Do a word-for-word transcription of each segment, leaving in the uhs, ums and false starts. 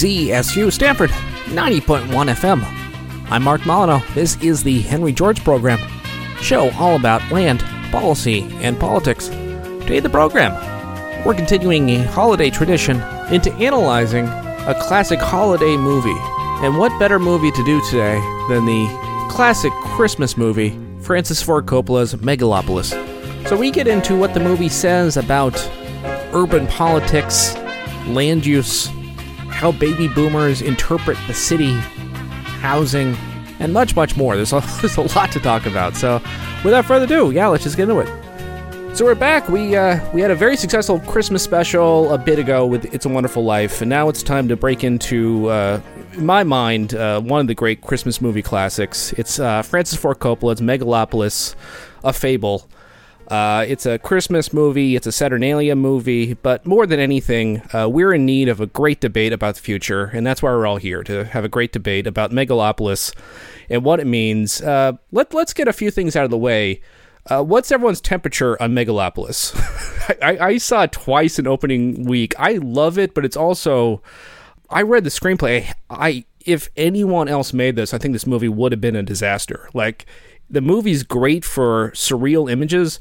Z S U Stanford, ninety point one F M. I'm Mark Molyneux. This is the Henry George Program, show all about land, policy, and politics. Today the program, we're continuing a holiday tradition into analyzing a classic holiday movie. And what better movie to do today than the classic Christmas movie, Francis Ford Coppola's Megalopolis. So we get into what the movie says about urban politics, land use, how baby boomers interpret the city, housing, and much, much more. There's a, there's a lot to talk about. So without further ado, yeah, let's just get into it. So we're back. We uh, we had a very successful Christmas special a bit ago with It's a Wonderful Life, and now it's time to break into, uh, in my mind, uh, one of the great Christmas movie classics. It's uh, Francis Ford Coppola's Megalopolis, A Fable. Uh, it's a Christmas movie, it's a Saturnalia movie, but more than anything, uh, we're in need of a great debate about the future, and that's why we're all here, to have a great debate about Megalopolis and what it means. Uh, let, let's get a few things out of the way. Uh, what's everyone's temperature on Megalopolis? I, I saw it twice in opening week. I love it, but it's also... I read the screenplay. I if anyone else made this, I think this movie would have been a disaster. Like... The movie's great for surreal images.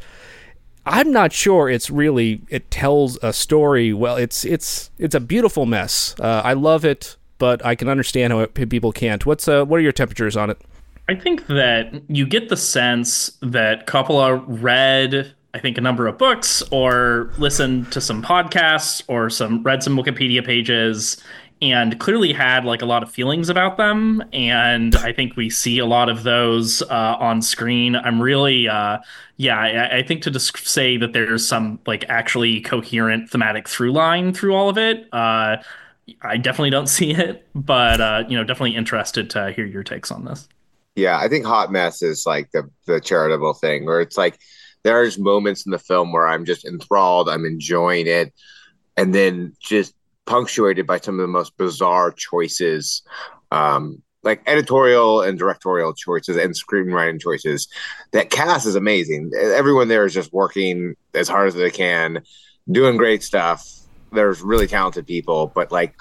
I'm not sure it's really, it tells a story well. It's it's it's a beautiful mess. Uh, I love it, but I can understand how it, people can't. What's uh, what are your temperatures on it? I think that you get the sense that Coppola read, I think, a number of books or listened to some podcasts or some read some Wikipedia pages and clearly had like a lot of feelings about them. And I think we see a lot of those uh, on screen. I'm really, uh, yeah, I, I think to just say that there's some like actually coherent thematic through line through all of it. Uh, I definitely don't see it, but, uh, you know, definitely interested to hear your takes on this. Yeah, I think hot mess is like the, the charitable thing where it's like there's moments in the film where I'm just enthralled, I'm enjoying it, and then just punctuated by some of the most bizarre choices, um, like editorial and directorial choices and screenwriting choices. That cast is amazing. Everyone there is just working as hard as they can, doing great stuff. There's really talented people, but like,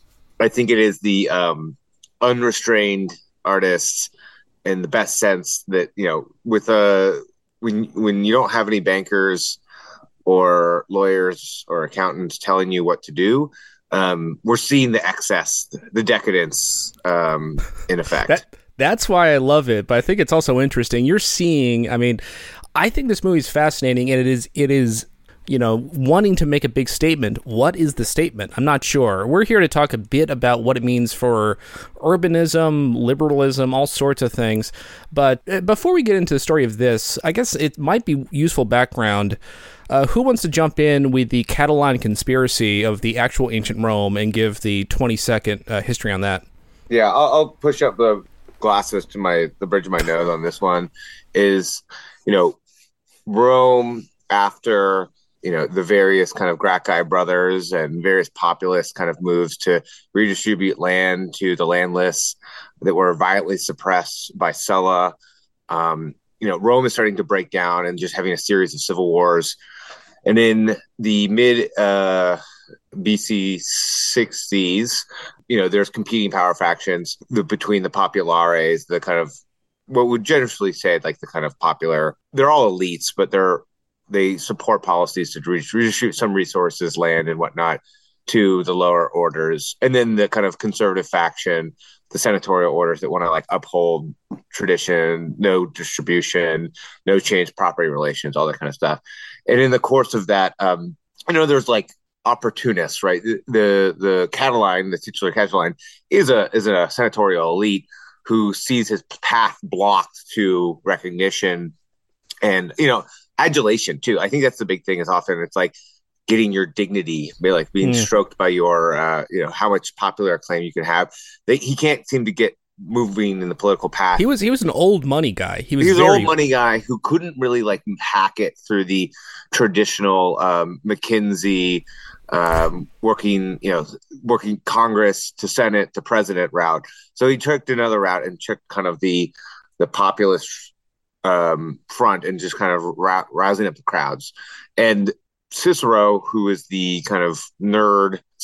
I think it is the um, unrestrained artists in the best sense that, you know, with a, when, when you don't have any bankers or lawyers or accountants telling you what to do, um, we're seeing the excess, the decadence um, in effect. That, that's why I love it, but I think it's also interesting. You're seeing, I mean, I think this movie is fascinating, and it is, it is, you know, wanting to make a big statement. What is the statement? I'm not sure. We're here to talk a bit about what it means for urbanism, liberalism, all sorts of things. But before we get into the story of this, I guess it might be useful background. Uh, who wants to jump in with the Catalan conspiracy of the actual ancient Rome and give the twenty second uh, history on that? Yeah, I'll, I'll push up the glasses to my the bridge of my nose on this one. Is, you know, Rome after, you know, the various kind of Gracchi brothers and various populist kind of moves to redistribute land to the landless that were violently suppressed by Sulla. Um, you know, Rome is starting to break down and just having a series of civil wars. And in the mid uh, B C sixties, you know, there's competing power factions the, between the populares, the kind of what would generally say like the kind of popular. They're all elites, but they're they support policies to redistribute some resources, land and whatnot, to the lower orders. And then the kind of conservative faction, the senatorial orders that want to like uphold tradition, no distribution, no change property relations, all that kind of stuff. And in the course of that, um, I know there's like opportunists, right? The the, the Catalan, the titular Catalan, is a is a senatorial elite who sees his path blocked to recognition and, you know, adulation too. I think that's the big thing. Is often it's like getting your dignity, like being mm. stroked by your, uh, you know, how much popular acclaim you can have. They, he can't seem to get moving in the political path. He was he was an old money guy. He was, he was very... an old money guy who couldn't really like hack it through the traditional um, McKinsey um, working, you know, working Congress to Senate to president route. So he took another route and took kind of the the populist um, front and just kind of ra- rousing up the crowds. And Cicero, who is the kind of nerd,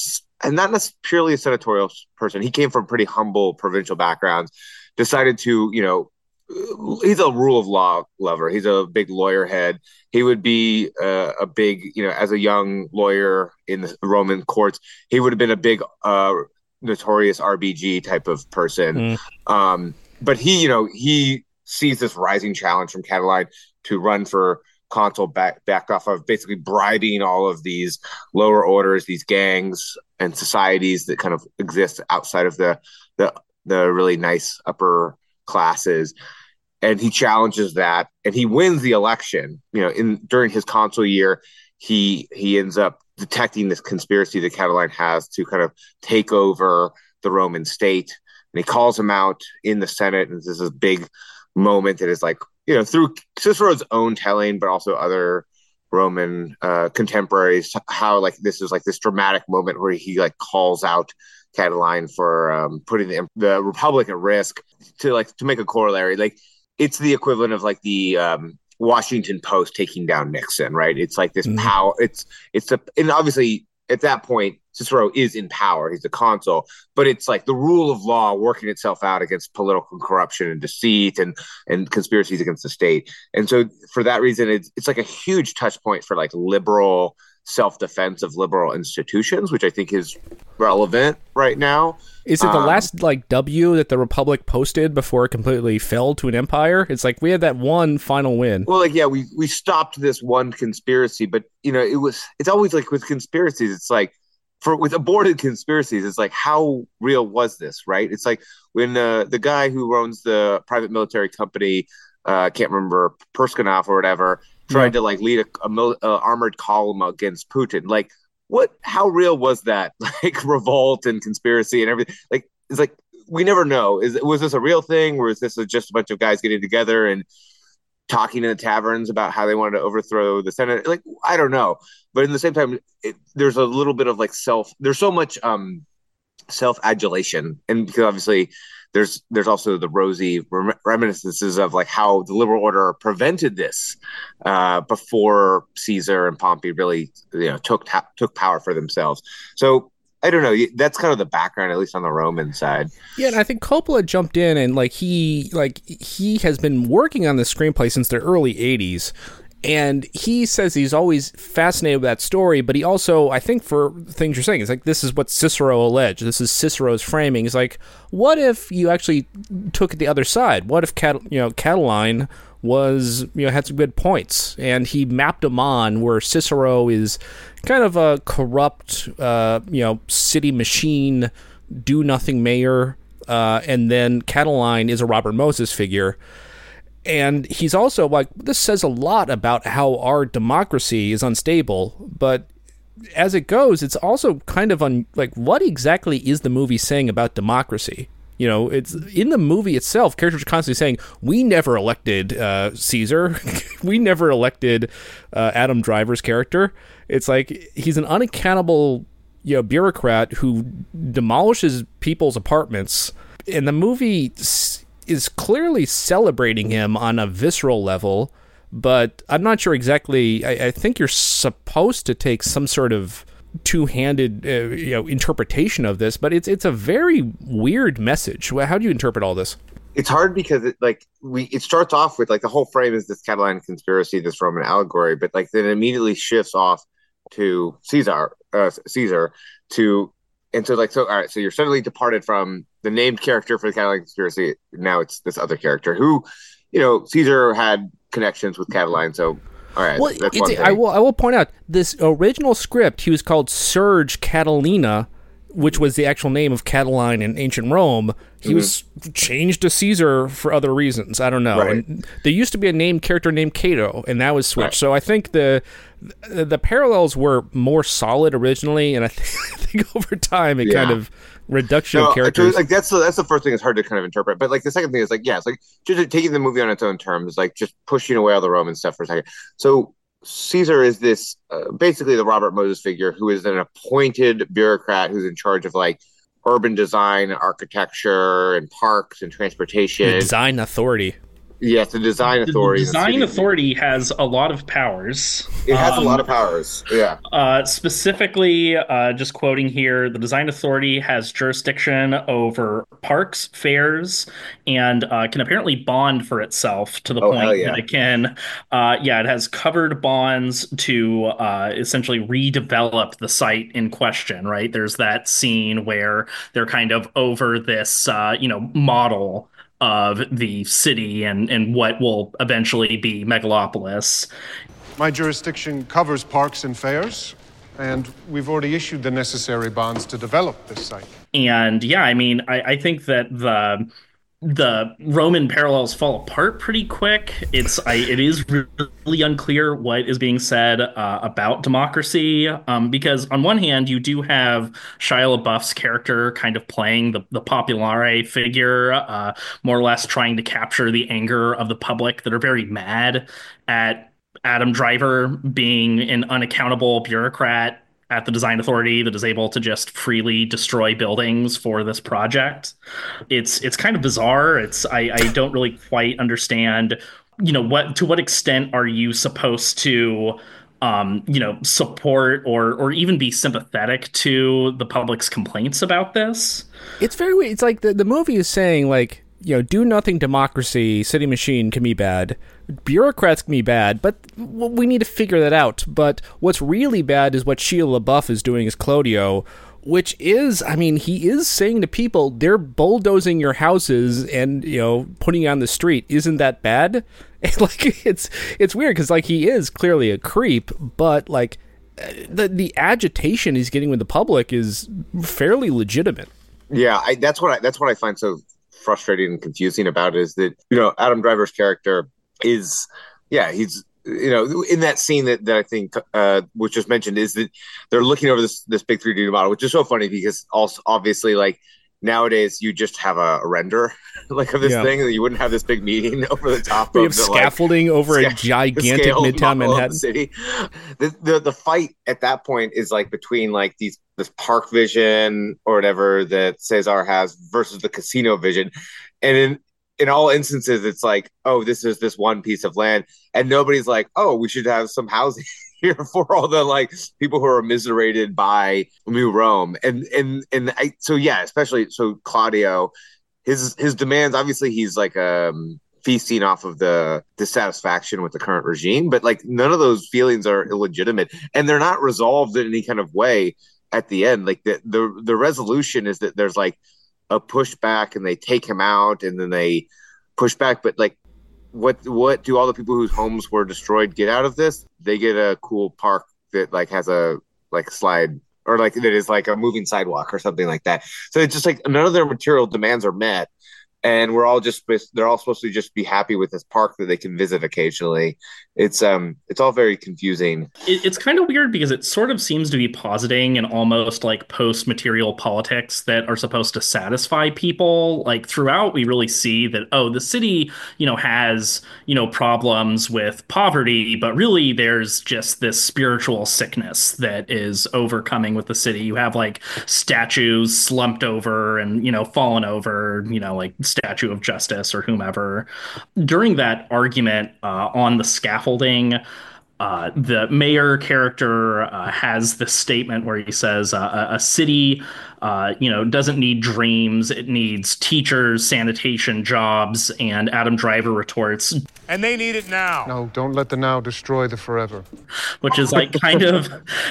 and not necessarily purely a senatorial person. He came from pretty humble provincial backgrounds, decided to, you know, he's a rule of law lover. He's a big lawyer head. He would be uh, a big, you know, as a young lawyer in the Roman courts, he would have been a big, uh, notorious R B G type of person. Mm. Um, but he, you know, he sees this rising challenge from Catiline to run for consul back, backed off of basically bribing all of these lower orders, these gangs and societies that kind of exist outside of the, the, the really nice upper classes. And he challenges that and he wins the election. You know, in during his consul year, he he ends up detecting this conspiracy that Catiline has to kind of take over the Roman state. And he calls him out in the Senate. And this is a big moment that is like, you know, through Cicero's own telling, but also other Roman uh, contemporaries, how like this is like this dramatic moment where he like calls out Catiline for um, putting the, the Republic at risk. To like to make a corollary, like it's the equivalent of like the um, Washington Post taking down Nixon, right? It's like this mm-hmm. power. It's it's a and obviously at that point Cicero is in power. He's a consul, but it's like the rule of law working itself out against political corruption and deceit and and conspiracies against the state. And so for that reason, it's it's like a huge touch point for like liberal self-defense of liberal institutions, which I think is relevant right now. Is it the um, last like W that the Republic posted before it completely fell to an empire? It's like we had that one final win. Well, like yeah, we we stopped this one conspiracy, but you know, it was it's always like with conspiracies, it's like for with aborted conspiracies, it's like how real was this, right? It's like when uh, the guy who owns the private military company, uh, I can't remember Perskonov or whatever, tried yeah. to like lead a, a, mil- a armored column against Putin. Like, what? How real was that? Like revolt and conspiracy and everything. Like, it's like we never know. Is was this a real thing, or is this just a bunch of guys getting together and talking in the taverns about how they wanted to overthrow the Senate? Like, I don't know. But in the same time, it, there's a little bit of like self. There's so much um, self-adulation, and because obviously. There's there's also the rosy rem- reminiscences of like how the liberal order prevented this uh, before Caesar and Pompey really you know took ta- took power for themselves. So I don't know. That's kind of the background, at least on the Roman side. Yeah, and I think Coppola jumped in and like he like he has been working on the screenplay since the early eighties. And he says he's always fascinated with that story, but he also, I think for things you're saying, it's like, this is what Cicero alleged. This is Cicero's framing. It's like, what if you actually took it the other side? What if, Cat, you know, Catiline was, you know, had some good points, and he mapped them on where Cicero is kind of a corrupt, uh, you know, city machine, do-nothing mayor, uh, and then Catiline is a Robert Moses figure. And he's also like, this says a lot about how our democracy is unstable, but as it goes, it's also kind of un- like, what exactly is the movie saying about democracy? You know, it's in the movie itself, characters are constantly saying, we never elected uh, Caesar. We never elected uh, Adam Driver's character. It's like, he's an unaccountable, you know, bureaucrat who demolishes people's apartments. And the movie is clearly celebrating him on a visceral level, but I'm not sure exactly. I, I think you're supposed to take some sort of two-handed uh, you know, interpretation of this, but it's it's a very weird message. How do you interpret all this? It's hard because it like we it starts off with like the whole frame is this Catiline conspiracy, this Roman allegory, but like then it immediately shifts off to Caesar, uh, Caesar to. And so, like, so, all right, so you're suddenly departed from the named character for the Catiline conspiracy. Now it's this other character who, you know, Caesar had connections with Catiline. So, all right, well, that's one thing. I will, I will point out, this original script, he was called Serge Catilina, which was the actual name of Catiline in ancient Rome. He mm-hmm. was changed to Caesar for other reasons. I don't know. Right. And there used to be a named character named Cato, and that was switched. Right. So I think the the parallels were more solid originally, and I think, I think over time it yeah. kind of reduction no, of characters. Like that's the, that's the first thing that's hard to kind of interpret. But like the second thing is like yeah, it's like just taking the movie on its own terms, like just pushing away all the Roman stuff for a second. So Caesar is this uh, basically the Robert Moses figure who is an appointed bureaucrat who's in charge of like urban design, architecture, and parks and transportation. Design authority. Yes, the design The, the authority in the design city. authority has a lot of powers. It has a lot Um, of powers. Yeah. Uh, specifically, uh, just quoting here, the Design Authority has jurisdiction over parks, fairs, and uh, can apparently bond for itself to the Oh, hell point that yeah. it can, uh, yeah, it has covered bonds to uh, essentially redevelop the site in question, right? There's that scene where they're kind of over this, uh, you know, model of the city and, and what will eventually be Megalopolis. My jurisdiction covers parks and fairs, and we've already issued the necessary bonds to develop this site. And yeah, I mean, I, I think that the the Roman parallels fall apart pretty quick. It's I, it is really unclear what is being said uh, about democracy, um, because on one hand, you do have Shia LaBeouf's character kind of playing the the populare figure, uh, more or less trying to capture the anger of the public that are very mad at Adam Driver being an unaccountable bureaucrat at the design authority that is able to just freely destroy buildings for this project. It's it's kind of bizarre. It's I, I don't really quite understand, you know, what to what extent are you supposed to um, you know, support or or even be sympathetic to the public's complaints about this? It's very weird. It's like the, the movie is saying, like, you know, do nothing democracy, city machine can be bad, bureaucrats can be bad, but we need to figure that out. But what's really bad is what Shia LaBeouf is doing as Clodio, which is, I mean, he is saying to people, they're bulldozing your houses and, you know, putting you on the street. Isn't that bad? And, like, it's it's weird because, like, he is clearly a creep, but, like, the the agitation he's getting with the public is fairly legitimate. Yeah, I, that's what I, that's what I find so frustrating and confusing about it, is that, you know, Adam Driver's character is, yeah, he's, you know, in that scene that, that I think uh, was just mentioned, is that they're looking over this this big three D model, which is so funny because also obviously, like, nowadays you just have a, a render like of this yeah. thing, and you wouldn't have this big meeting over the top. We of have the, scaffolding like, over sca- a gigantic Midtown Manhattan the city. The, the the fight at that point is like between like these this park vision or whatever that Cesar has versus the casino vision, and in in all instances it's like, oh, this is this one piece of land, and nobody's like, oh, we should have some housing here for all the like people who are immiserated by New Rome. And and and I, so yeah, especially so Claudio, his his demands, obviously he's like um feasting off of the dissatisfaction with the current regime, but like none of those feelings are illegitimate, and they're not resolved in any kind of way at the end. Like the the, the resolution is that there's like a pushback and they take him out and then they push back, but like what what do all the people whose homes were destroyed get out of this? They get a cool park that like has a like slide, or like that is like a moving sidewalk or something like that. So it's just like none of their material demands are met, and we're all just they're all supposed to just be happy with this park that they can visit occasionally. It's um it's all very confusing. It, it's kind of weird because it sort of seems to be positing an almost like post-material politics that are supposed to satisfy people. Like throughout, we really see that, oh, the city, you know, has, you know, problems with poverty, but really there's just this spiritual sickness that is overcoming with the city. You have like statues slumped over and, you know, fallen over, you know, like Statue of Justice or whomever. During that argument uh, on the scaffolding, Uh, the mayor character uh, has this statement where he says uh, a, a city, uh, you know, doesn't need dreams. It needs teachers, sanitation, jobs. And Adam Driver retorts, and they need it now. No, don't let the now destroy the forever. Which is like kind of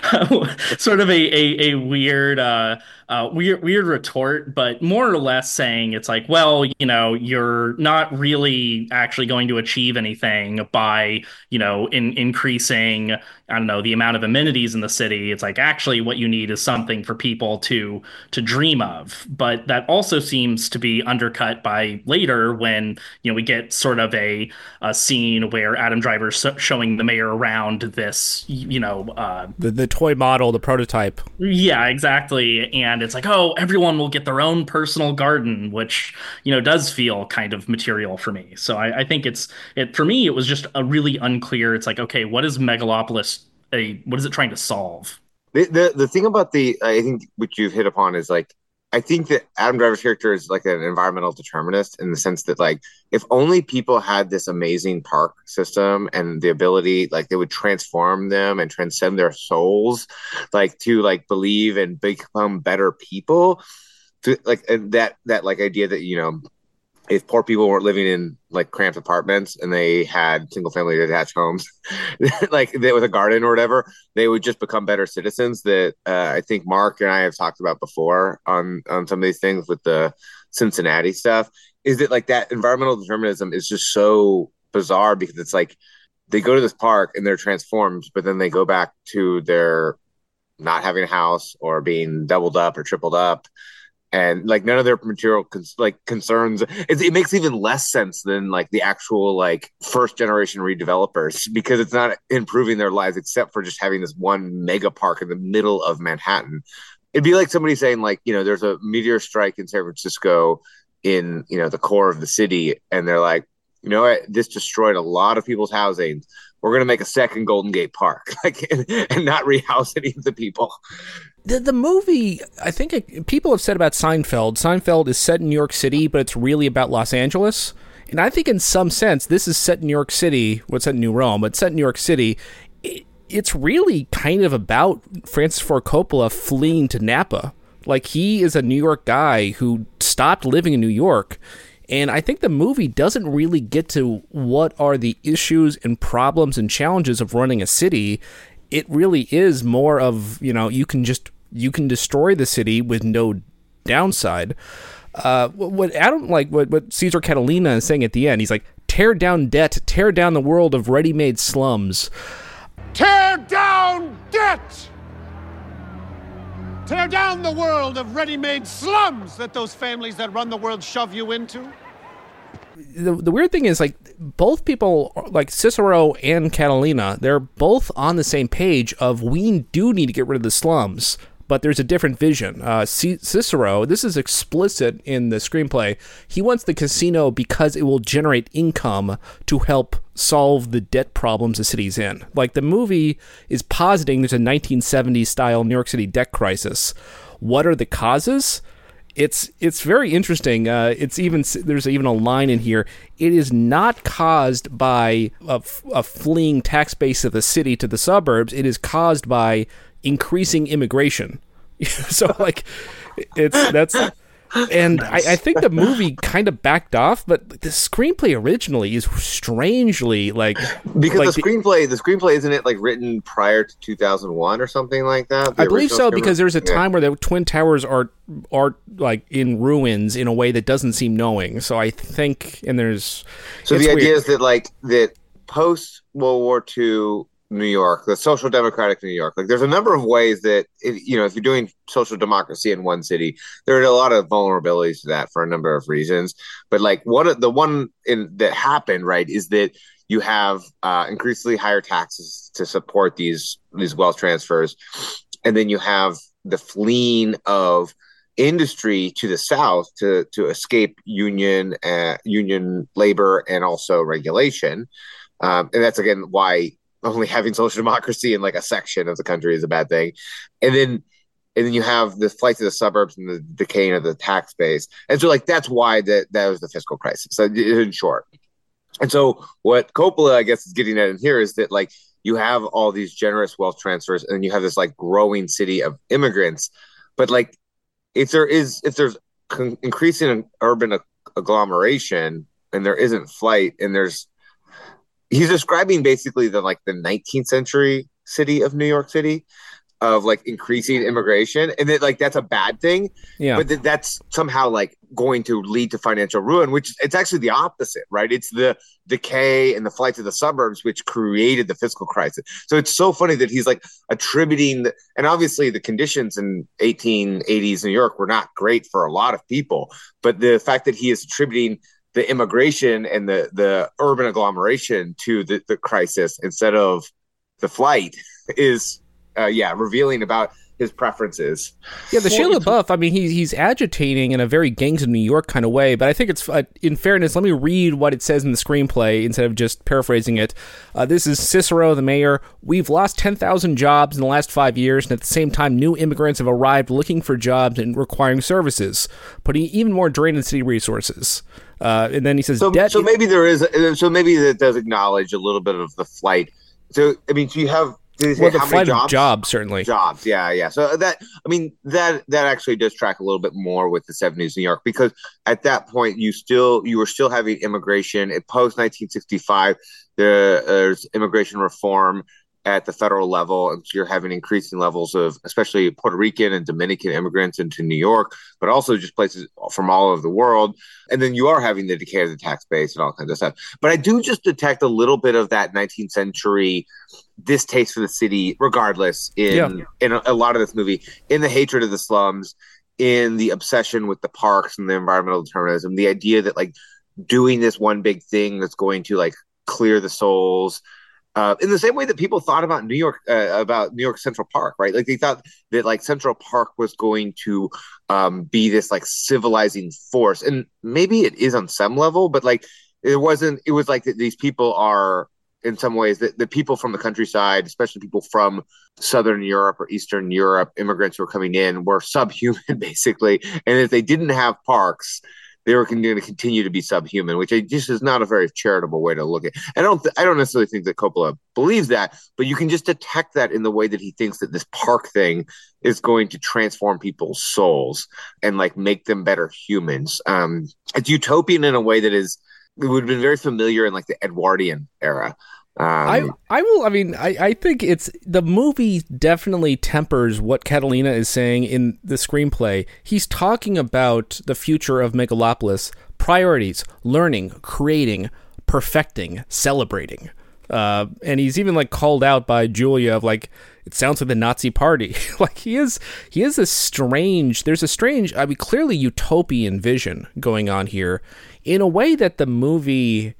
sort of a, a, a weird, uh, uh, weird, weird retort, but more or less saying it's like, well, you know, you're not really actually going to achieve anything by, you know, in increasing, I don't know, the amount of amenities in the city. It's like actually what you need is something for people to to dream of. But that also seems to be undercut by later when, you know, we get sort of a, a scene where Adam Driver's showing the mayor around this, you know, uh, the the toy model, the prototype. Yeah, exactly. And it's like, oh, everyone will get their own personal garden, which, you know, does feel kind of material for me. So I, I think it's it for me. It was just a really unclear. It's like, okay, what is Megalopolis? A what is it trying to solve? The, the the thing about the I think what you've hit upon is like I think that Adam Driver's character is like an environmental determinist in the sense that, like, if only people had this amazing park system and the ability, like, they would transform them and transcend their souls, like, to like believe and become better people. To like and that that like idea that, you know, if poor people weren't living in like cramped apartments and they had single family detached homes, like they, with a garden or whatever, they would just become better citizens. That uh, I think Mark and I have talked about before on, on some of these things with the Cincinnati stuff, is that like that environmental determinism is just so bizarre because it's like they go to this park and they're transformed, but then they go back to their not having a house or being doubled up or tripled up. And like none of their material cons- like concerns, it, it makes even less sense than like the actual like first generation redevelopers, because it's not improving their lives except for just having this one mega park in the middle of Manhattan. It'd be like somebody saying like, you know, there's a meteor strike in San Francisco in, you know, the core of the city. And they're like, you know what, this destroyed a lot of people's housing. We're going to make a second Golden Gate Park, like, and, and not rehouse any of the people. The, the movie, I think it, people have said about Seinfeld, Seinfeld is set in New York City, but it's really about Los Angeles. And I think in some sense, this is set in New York City. Well, it's set in New Rome, but set in New York City. It, it's really kind of about Francis Ford Coppola fleeing to Napa. Like, he is a New York guy who stopped living in New York. And I think the movie doesn't really get to what are the issues and problems and challenges of running a city. It really is more of, you know, you can just, you can destroy the city with no downside. Uh, what Adam, like what, what Cesar Catalina is saying at the end, he's like, tear down debt, tear down the world of ready-made slums. Tear down debt! Tear down the world of ready-made slums that those families that run the world shove you into. The, the weird thing is, like, both people, like Cicero and Catalina, they're both on the same page of we do need to get rid of the slums, but there's a different vision. Uh, C- Cicero, this is explicit in the screenplay, he wants the casino because it will generate income to help solve the debt problems the city's in. Like, the movie is positing there's a nineteen seventies style New York City debt crisis. What are the causes? It's it's very interesting. Uh, it's even there's even a line in here. It is not caused by a, a fleeing tax base of the city to the suburbs. It is caused by increasing immigration. So like, it's that's. And nice. I, I think the movie kind of backed off, but the screenplay originally is strangely like because like the screenplay, the, the screenplay isn't it like written prior to two thousand one or something like that? I believe so, because there's a time yeah. where the Twin Towers are are like in ruins in a way that doesn't seem knowing. So I think, and there's so the idea weird. is that like that post World War Two New York, the social democratic New York, like there's a number of ways that, if, you know, if you're doing social democracy in one city, there are a lot of vulnerabilities to that for a number of reasons. But like what the one in that happened, right, is that you have uh, increasingly higher taxes to support these these wealth transfers, and then you have the fleeing of industry to the south to to escape union uh, union labor and also regulation, um, and that's again why only having social democracy in like a section of the country is a bad thing. And then and then you have the flight to the suburbs and the decaying of the tax base. And so like that's why that that was the fiscal crisis, so in short. And so what Coppola, I guess, is getting at in here is that like you have all these generous wealth transfers and you have this like growing city of immigrants. But like if there is if there's con- increasing urban agglomeration and there isn't flight and there's he's describing basically the like the nineteenth century city of New York City of like increasing immigration, and that like that's a bad thing. Yeah. But th- that's somehow like going to lead to financial ruin, which it's actually the opposite, right? It's the decay and the flight to the suburbs which created the fiscal crisis. So it's so funny that he's like attributing, the, and obviously the conditions in eighteen eighties New York were not great for a lot of people, but the fact that he is attributing the immigration and the, the urban agglomeration to the, the crisis instead of the flight is, uh, yeah, revealing about his preferences. Yeah, the Shia LaBeouf, I mean, he's he's agitating in a very Gangs of New York kind of way, but I think it's, uh, in fairness, let me read what it says in the screenplay instead of just paraphrasing it. Uh, this is Cicero, the mayor. We've lost ten thousand jobs in the last five years, and at the same time, new immigrants have arrived looking for jobs and requiring services, putting even more drain on city resources. Uh, and then he says, so, debt so maybe there is, so maybe that does acknowledge a little bit of the flight. So, I mean, do you have, did he say well, the how flight many jobs? of jobs, certainly. Jobs, yeah, yeah. So that, I mean, that that actually does track a little bit more with the seventies New York, because at that point you still you were still having immigration. At post nineteen sixty-five, there, there's immigration reform at the federal level, and so you're having increasing levels of especially Puerto Rican and Dominican immigrants into New York, but also just places from all over the world. And then you are having the decay of the tax base and all kinds of stuff. But I do just detect a little bit of that nineteenth century distaste for the city, regardless, in yeah. in a, a lot of this movie, in the hatred of the slums, in the obsession with the parks and the environmental determinism, the idea that like doing this one big thing that's going to like clear the souls. Uh, in the same way that people thought about New York, uh, about New York Central Park, right? Like they thought that like Central Park was going to um, be this like civilizing force, and maybe it is on some level, but like it wasn't. It was like that these people are, in some ways, that the people from the countryside, especially people from Southern Europe or Eastern Europe, immigrants who were coming in, were subhuman basically, and if they didn't have parks, they were going to continue to be subhuman, which just is not a very charitable way to look at. I don't, th- I don't necessarily think that Coppola believes that, but you can just detect that in the way that he thinks that this park thing is going to transform people's souls and like make them better humans. Um, it's utopian in a way that is, it would have been very familiar in like the Edwardian era. Um, I I will. I mean, I, I think it's the movie definitely tempers what Catalina is saying in the screenplay. He's talking about the future of Megalopolis, priorities, learning, creating, perfecting, celebrating, uh, and he's even like called out by Julia of like, it sounds like the Nazi party. Like he is he is a strange. There's a strange. I mean, clearly utopian vision going on here, in a way that the movie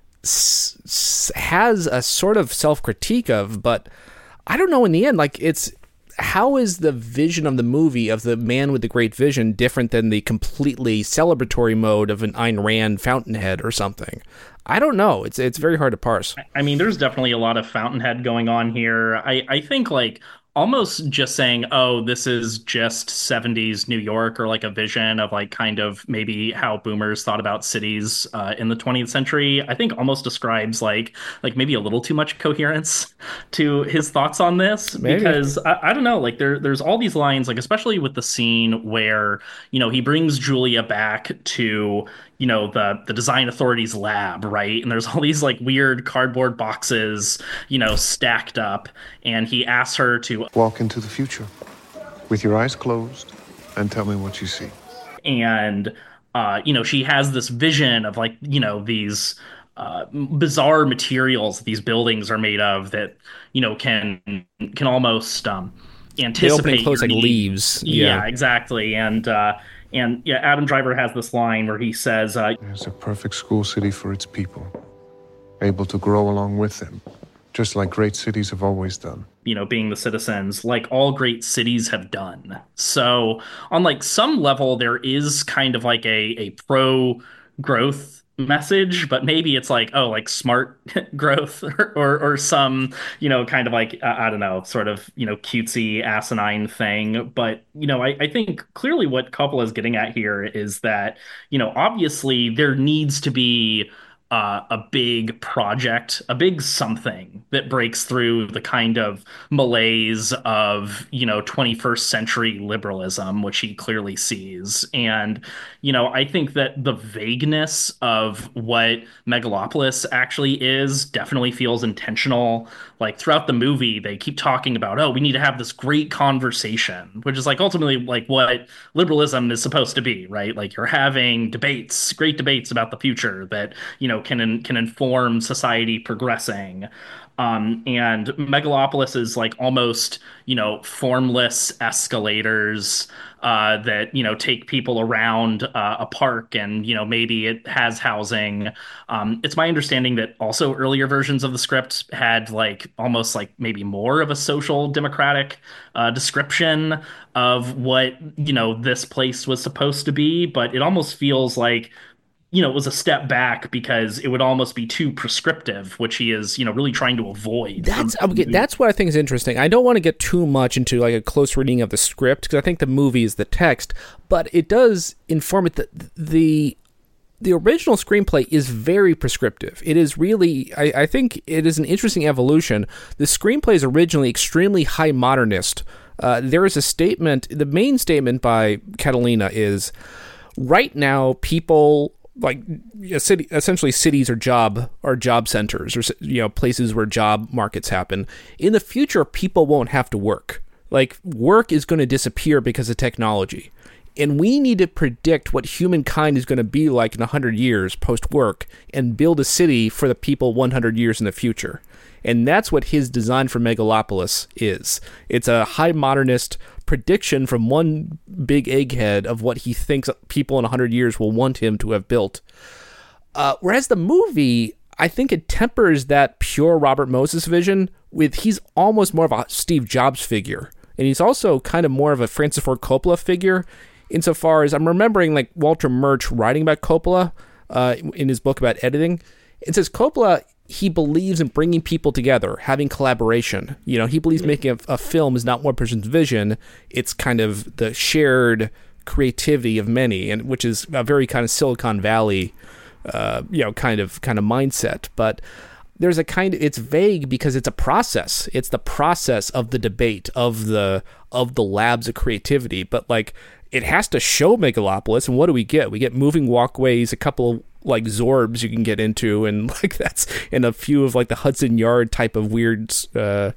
has a sort of self-critique of, but I don't know in the end, like it's, how is the vision of the movie of the man with the great vision different than the completely celebratory mode of an Ayn Rand Fountainhead or something? I don't know. It's it's very hard to parse. I mean, there's definitely a lot of Fountainhead going on here. I, I think like almost just saying, oh, this is just seventies New York, or like a vision of like kind of maybe how boomers thought about cities uh, in the twentieth century, I think almost describes like like maybe a little too much coherence to his thoughts on this. Maybe. Because I, I don't know, like there there's all these lines, like especially with the scene where, you know, he brings Julia back to, you know, the the design authority's lab, right? And there's all these like weird cardboard boxes, you know, stacked up, and he asks her to walk into the future with your eyes closed and tell me what you see. And uh, you know, she has this vision of like, you know, these uh, bizarre materials these buildings are made of that, you know, can can almost um, anticipate. They open and close like leaves. Yeah, yeah exactly. And uh, And yeah, Adam Driver has this line where he says, uh, "There's a perfect school city for its people, able to grow along with them, just like great cities have always done." You know, being the citizens, like all great cities have done. So on like some level, there is kind of like a, a pro-growth message, but maybe it's like, oh, like smart growth or, or, or some, you know, kind of like, uh, I don't know, sort of, you know, cutesy asinine thing. But, you know, I, I think clearly what Coppola is getting at here is that, you know, obviously there needs to be Uh, a big project, a big something that breaks through the kind of malaise of, you know, twenty-first century liberalism, which he clearly sees. And, you know, I think that the vagueness of what Megalopolis actually is definitely feels intentional. Like throughout the movie, they keep talking about, oh, we need to have this great conversation, which is like ultimately like what liberalism is supposed to be, right? Like you're having debates, great debates about the future that, you know, can can inform society progressing. Um, and Megalopolis is like almost, you know, formless escalators uh, that, you know, take people around uh, a park, and, you know, maybe it has housing. Um, it's my understanding that also earlier versions of the script had like almost like maybe more of a social democratic uh, description of what, you know, this place was supposed to be, but it almost feels like, you know, it was a step back because it would almost be too prescriptive, which he is, you know, really trying to avoid. That's okay, that's what I think is interesting. I don't want to get too much into like a close reading of the script because I think the movie is the text, but it does inform it that the the original screenplay is very prescriptive. It is really, I, I think it is an interesting evolution. The screenplay is originally extremely high modernist. Uh, there is a statement, the main statement by Catalina is, right now people, like a city, essentially cities are job are job centers, or, you know, places where job markets happen. In the future, people won't have to work. Like, work is going to disappear because of technology. And we need to predict what humankind is going to be like in one hundred years post-work and build a city for the people one hundred years in the future. And that's what his design for Megalopolis is. It's a high modernist prediction from one big egghead of what he thinks people in one hundred years will want him to have built. Uh, whereas the movie, I think it tempers that pure Robert Moses vision with, he's almost more of a Steve Jobs figure. And he's also kind of more of a Francis Ford Coppola figure, insofar as I'm remembering like Walter Murch writing about Coppola uh, in his book about editing. It says Coppola, he believes in bringing people together, having collaboration. You know, he believes making a, a film is not one person's vision. It's kind of the shared creativity of many, and which is a very kind of Silicon Valley, uh, you know, kind of kind of mindset. But there's a kind of, it's vague because it's a process. It's the process of the debate, of the of the labs of creativity. But like, it has to show Megalopolis, and what do we get? We get moving walkways, a couple of like Zorbs you can get into, and like that's in a few of like the Hudson Yard type of weird uh,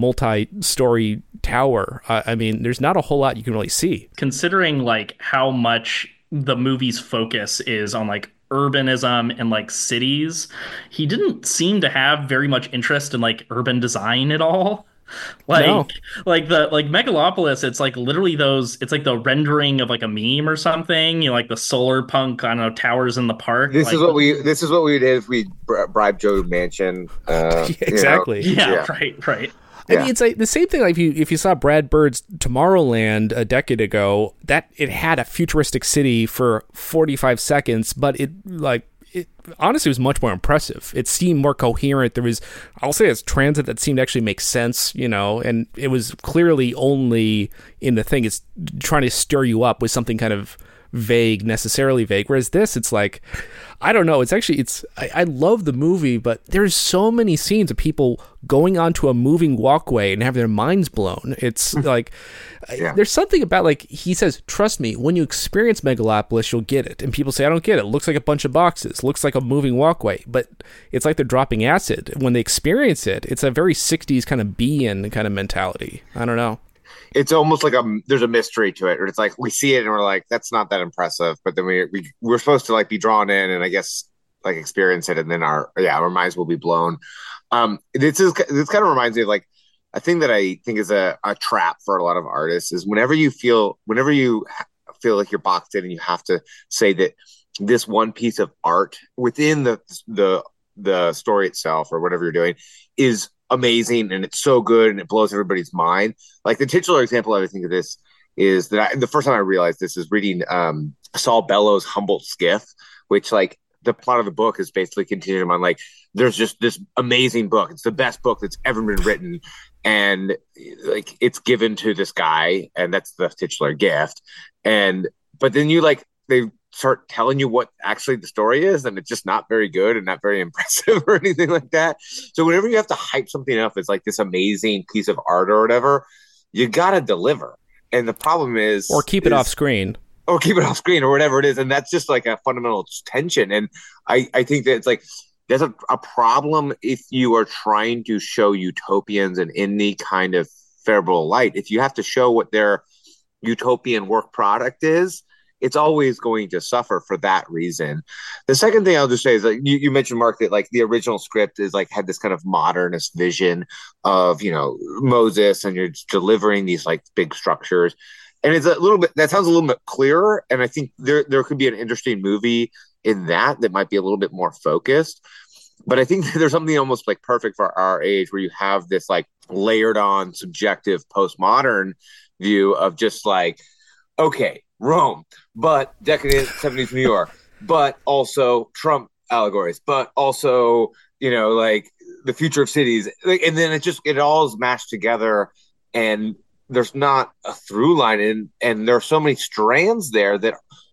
multi-story tower. Uh, I mean, there's not a whole lot you can really see. Considering like how much the movie's focus is on like urbanism and like cities, he didn't seem to have very much interest in like urban design at all. Like, no. like the like Megalopolis, it's like literally those. It's like the rendering of like a meme or something. You know, like the solar punk, I don't know, towers in the park. This like, is what we. This is what we did if we bribe Joe Manchin. Uh, exactly. You know? yeah, yeah, right, right. I yeah. mean, it's like the same thing. Like if you if you saw Brad Bird's Tomorrowland a decade ago, that it had a futuristic city for forty-five seconds, but it like. It honestly was much more impressive. It seemed more coherent. There was, I'll say, it's transit that seemed to actually make sense, you know, and it was clearly only in the thing. It's trying to stir you up with something kind of vague, necessarily vague. Whereas this, it's like, I don't know. It's actually, it's, I, I love the movie, but there's so many scenes of people going onto a moving walkway and having their minds blown. It's like, yeah. There's something about like, he says, trust me, when you experience Megalopolis, you'll get it. And people say, I don't get it. It looks like a bunch of boxes. It looks like a moving walkway. But it's like they're dropping acid. When they experience it, it's a very sixties kind of be-in kind of mentality. I don't know. It's almost like a there's a mystery to it, or it's like we see it and we're like, that's not that impressive, but then we, we we're supposed to like be drawn in and I guess like experience it, and then our yeah our minds will be blown. Um, this is this kind of reminds me of like a thing that I think is a, a trap for a lot of artists is whenever you feel whenever you feel like you're boxed in and you have to say that this one piece of art within the the the story itself or whatever you're doing is amazing and it's so good and it blows everybody's mind. Like the titular example I would think of this is that I, the first time I realized this is reading um, Saul Bellows' Humboldt Skiff, which like the plot of the book is basically continuing on like there's just this amazing book. It's the best book that's ever been written, and like it's given to this guy, and that's the titular gift. And but then you like they start telling you what actually the story is, and it's just not very good and not very impressive or anything like that. So whenever you have to hype something up as like this amazing piece of art or whatever, you gotta deliver. And the problem is, or keep it is, off screen, or keep it off screen, or whatever it is. And that's just like a fundamental tension. And I, I think that it's like there's a, a problem if you are trying to show utopians in any kind of favorable light. If you have to show what their utopian work product is, it's always going to suffer for that reason. The second thing I'll just say is like you, you mentioned, Mark, that like the original script is like had this kind of modernist vision of, you know, Moses, and you're delivering these like big structures. And it's a little bit, that sounds a little bit clearer. And I think there, there could be an interesting movie in that that might be a little bit more focused. But I think there's something almost like perfect for our age where you have this like layered on subjective postmodern view of just like, okay, Rome, but decadent seventies New York, but also Trump allegories, but also, you know, like the future of cities. And then it just, it all is mashed together, and there's not a through line, and, and there are so many strands there that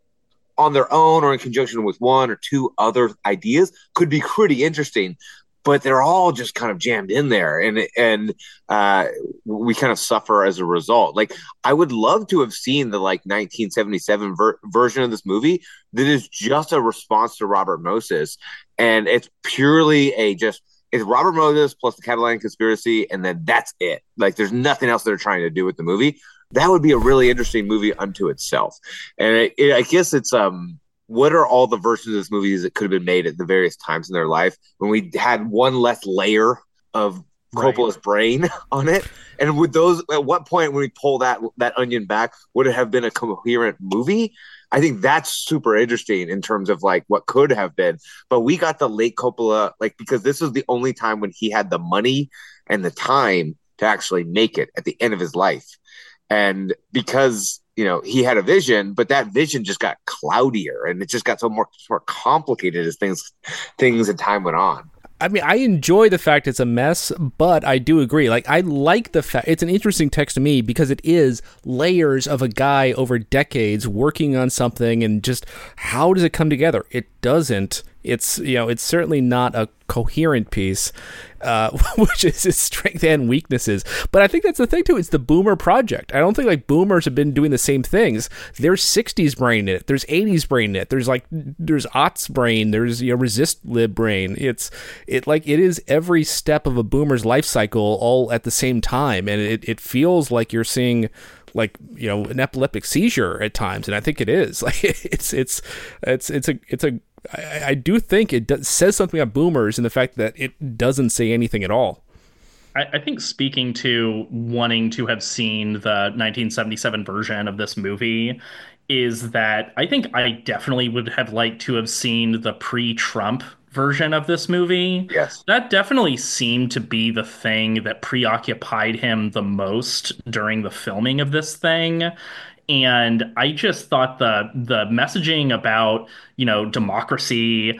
on their own or in conjunction with one or two other ideas could be pretty interesting, but they're all just kind of jammed in there, and and uh, we kind of suffer as a result. Like, I would love to have seen the like nineteen seventy-seven ver- version of this movie that is just a response to Robert Moses, and it's purely a just it's Robert Moses plus the Catalan conspiracy, and then that's it. Like, there's nothing else they're trying to do with the movie. That would be a really interesting movie unto itself. And it, it, I guess it's um, what are all the versions of this movie that could have been made at the various times in their life when we had one less layer of Coppola's right. brain on it? And with those, at what point when we pull that that onion back, would it have been a coherent movie? I think that's super interesting in terms of like what could have been. But we got the late Coppola, like, because this was the only time when he had the money and the time to actually make it at the end of his life. And because, you know, he had a vision, but that vision just got cloudier, and it just got so more, more complicated as things, things and time went on. I mean, I enjoy the fact it's a mess, but I do agree. Like, I like the fact it's an interesting text to me because it is layers of a guy over decades working on something, and just how does it come together? It doesn't. It's, you know, it's certainly not a coherent piece, uh, which is its strengths and weaknesses. But I think that's the thing too. It's the boomer project. I don't think like boomers have been doing the same things. There's sixties brain in it. There's eighties brain in it. There's like there's aughts brain. There's, you know, resist lib brain. It's it like it is every step of a boomer's life cycle all at the same time, and it it feels like you're seeing like, you know, an epileptic seizure at times, and I think it is. Like, it's it's it's it's a it's a I, I do think it does, says something about boomers, and the fact that it doesn't say anything at all. I, I think speaking to wanting to have seen the nineteen seventy-seven version of this movie is that I think I definitely would have liked to have seen the pre-Trump version of this movie. Yes. That definitely seemed to be the thing that preoccupied him the most during the filming of this thing. And I just thought the the messaging about, you know, democracy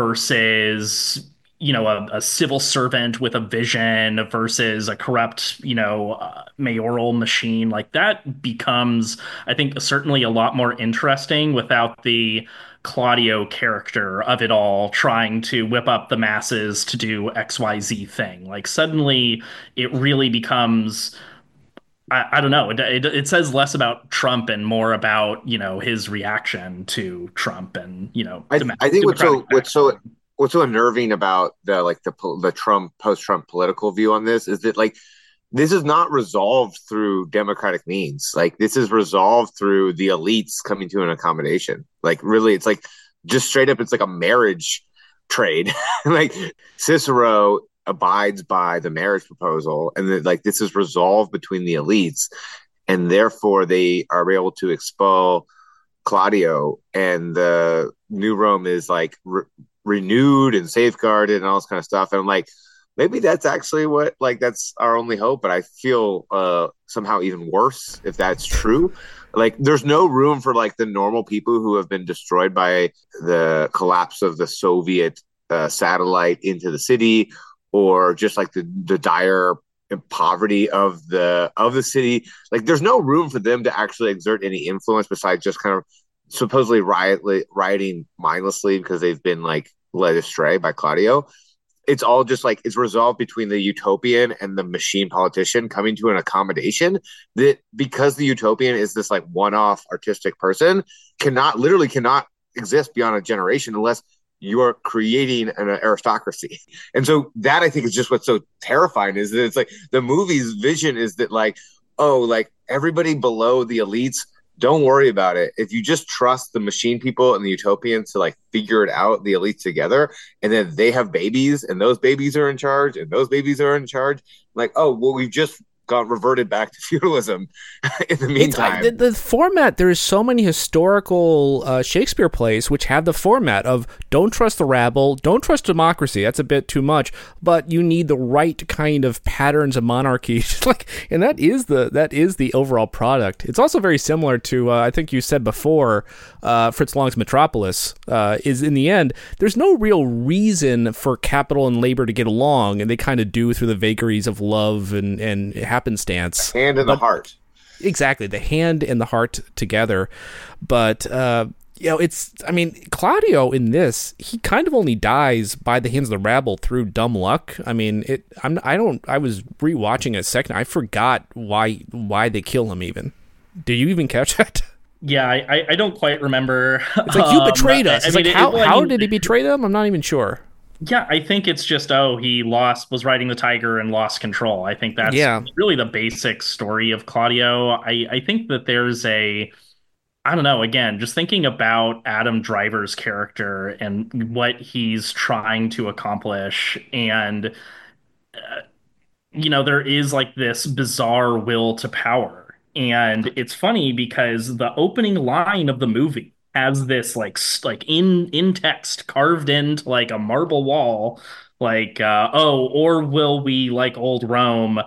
versus, you know, a, a civil servant with a vision versus a corrupt, you know, uh, mayoral machine, like that becomes, I think, certainly a lot more interesting without the Claudio character of it all trying to whip up the masses to do X Y Z thing. Like, suddenly it really becomes, I, I don't know. It, it, it says less about Trump and more about, you know, his reaction to Trump and, you know, I, dem- I think what's so what's so background. what's so unnerving about the like the the Trump post-Trump political view on this is that like this is not resolved through democratic means. Like, this is resolved through the elites coming to an accommodation. Like, really, it's like just straight up, it's like a marriage trade. Like, Cicero abides by the marriage proposal, and that like this is resolved between the elites, and therefore they are able to expel Claudio, and the new Rome is like re- renewed and safeguarded and all this kind of stuff. And I'm like, maybe that's actually what, like, that's our only hope. But I feel uh, somehow even worse if that's true. Like, there's no room for like the normal people who have been destroyed by the collapse of the Soviet uh, satellite into the city, or just like the, the dire poverty of the of the city. Like, there's no room for them to actually exert any influence besides just kind of supposedly riot, rioting mindlessly because they've been like led astray by Claudio. It's all just like it's resolved between the utopian and the machine politician coming to an accommodation that, because the utopian is this like one-off artistic person, cannot literally cannot exist beyond a generation unless you are creating an aristocracy. And so that, I think, is just what's so terrifying, is that it's like the movie's vision is that like, oh, like everybody below the elites don't worry about it. If you just trust the machine people and the utopians to like figure it out, the elites together, and then they have babies and those babies are in charge and those babies are in charge, like, oh, well, we've just got reverted back to feudalism in the meantime. It's, the, the format, there's so many historical uh, Shakespeare plays which have the format of don't trust the rabble, don't trust democracy. That's a bit too much, but you need the right kind of patterns of monarchy. like, and that is the that is the overall product. It's also very similar to uh, I think you said before, uh, Fritz Lang's Metropolis. Uh, is in the end, there's no real reason for capital and labor to get along, and they kind of do through the vagaries of love and and happenstance. Hand in the heart. Exactly, the hand and the heart together. But uh, you know, it's I mean, Claudio in this, he kind of only dies by the hands of the rabble through dumb luck. I mean, it. I'm. I don't. I was rewatching it a second. I forgot why why they kill him. Even. Did you even catch that? Yeah, I I don't quite remember. It's like you betrayed um, us. It's I mean, like it, how well, I how mean, did he betray them? I'm not even sure. Yeah, I think it's just, oh, he lost, was riding the tiger and lost control. I think that's Yeah. really the basic story of Claudio. I, I think that there's a, I don't know, again, just thinking about Adam Driver's character and what he's trying to accomplish. And, uh, you know, there is like this bizarre will to power. And it's funny because the opening line of the movie has this like s- like in in text carved into like a marble wall, like uh oh, or will we, like old Rome,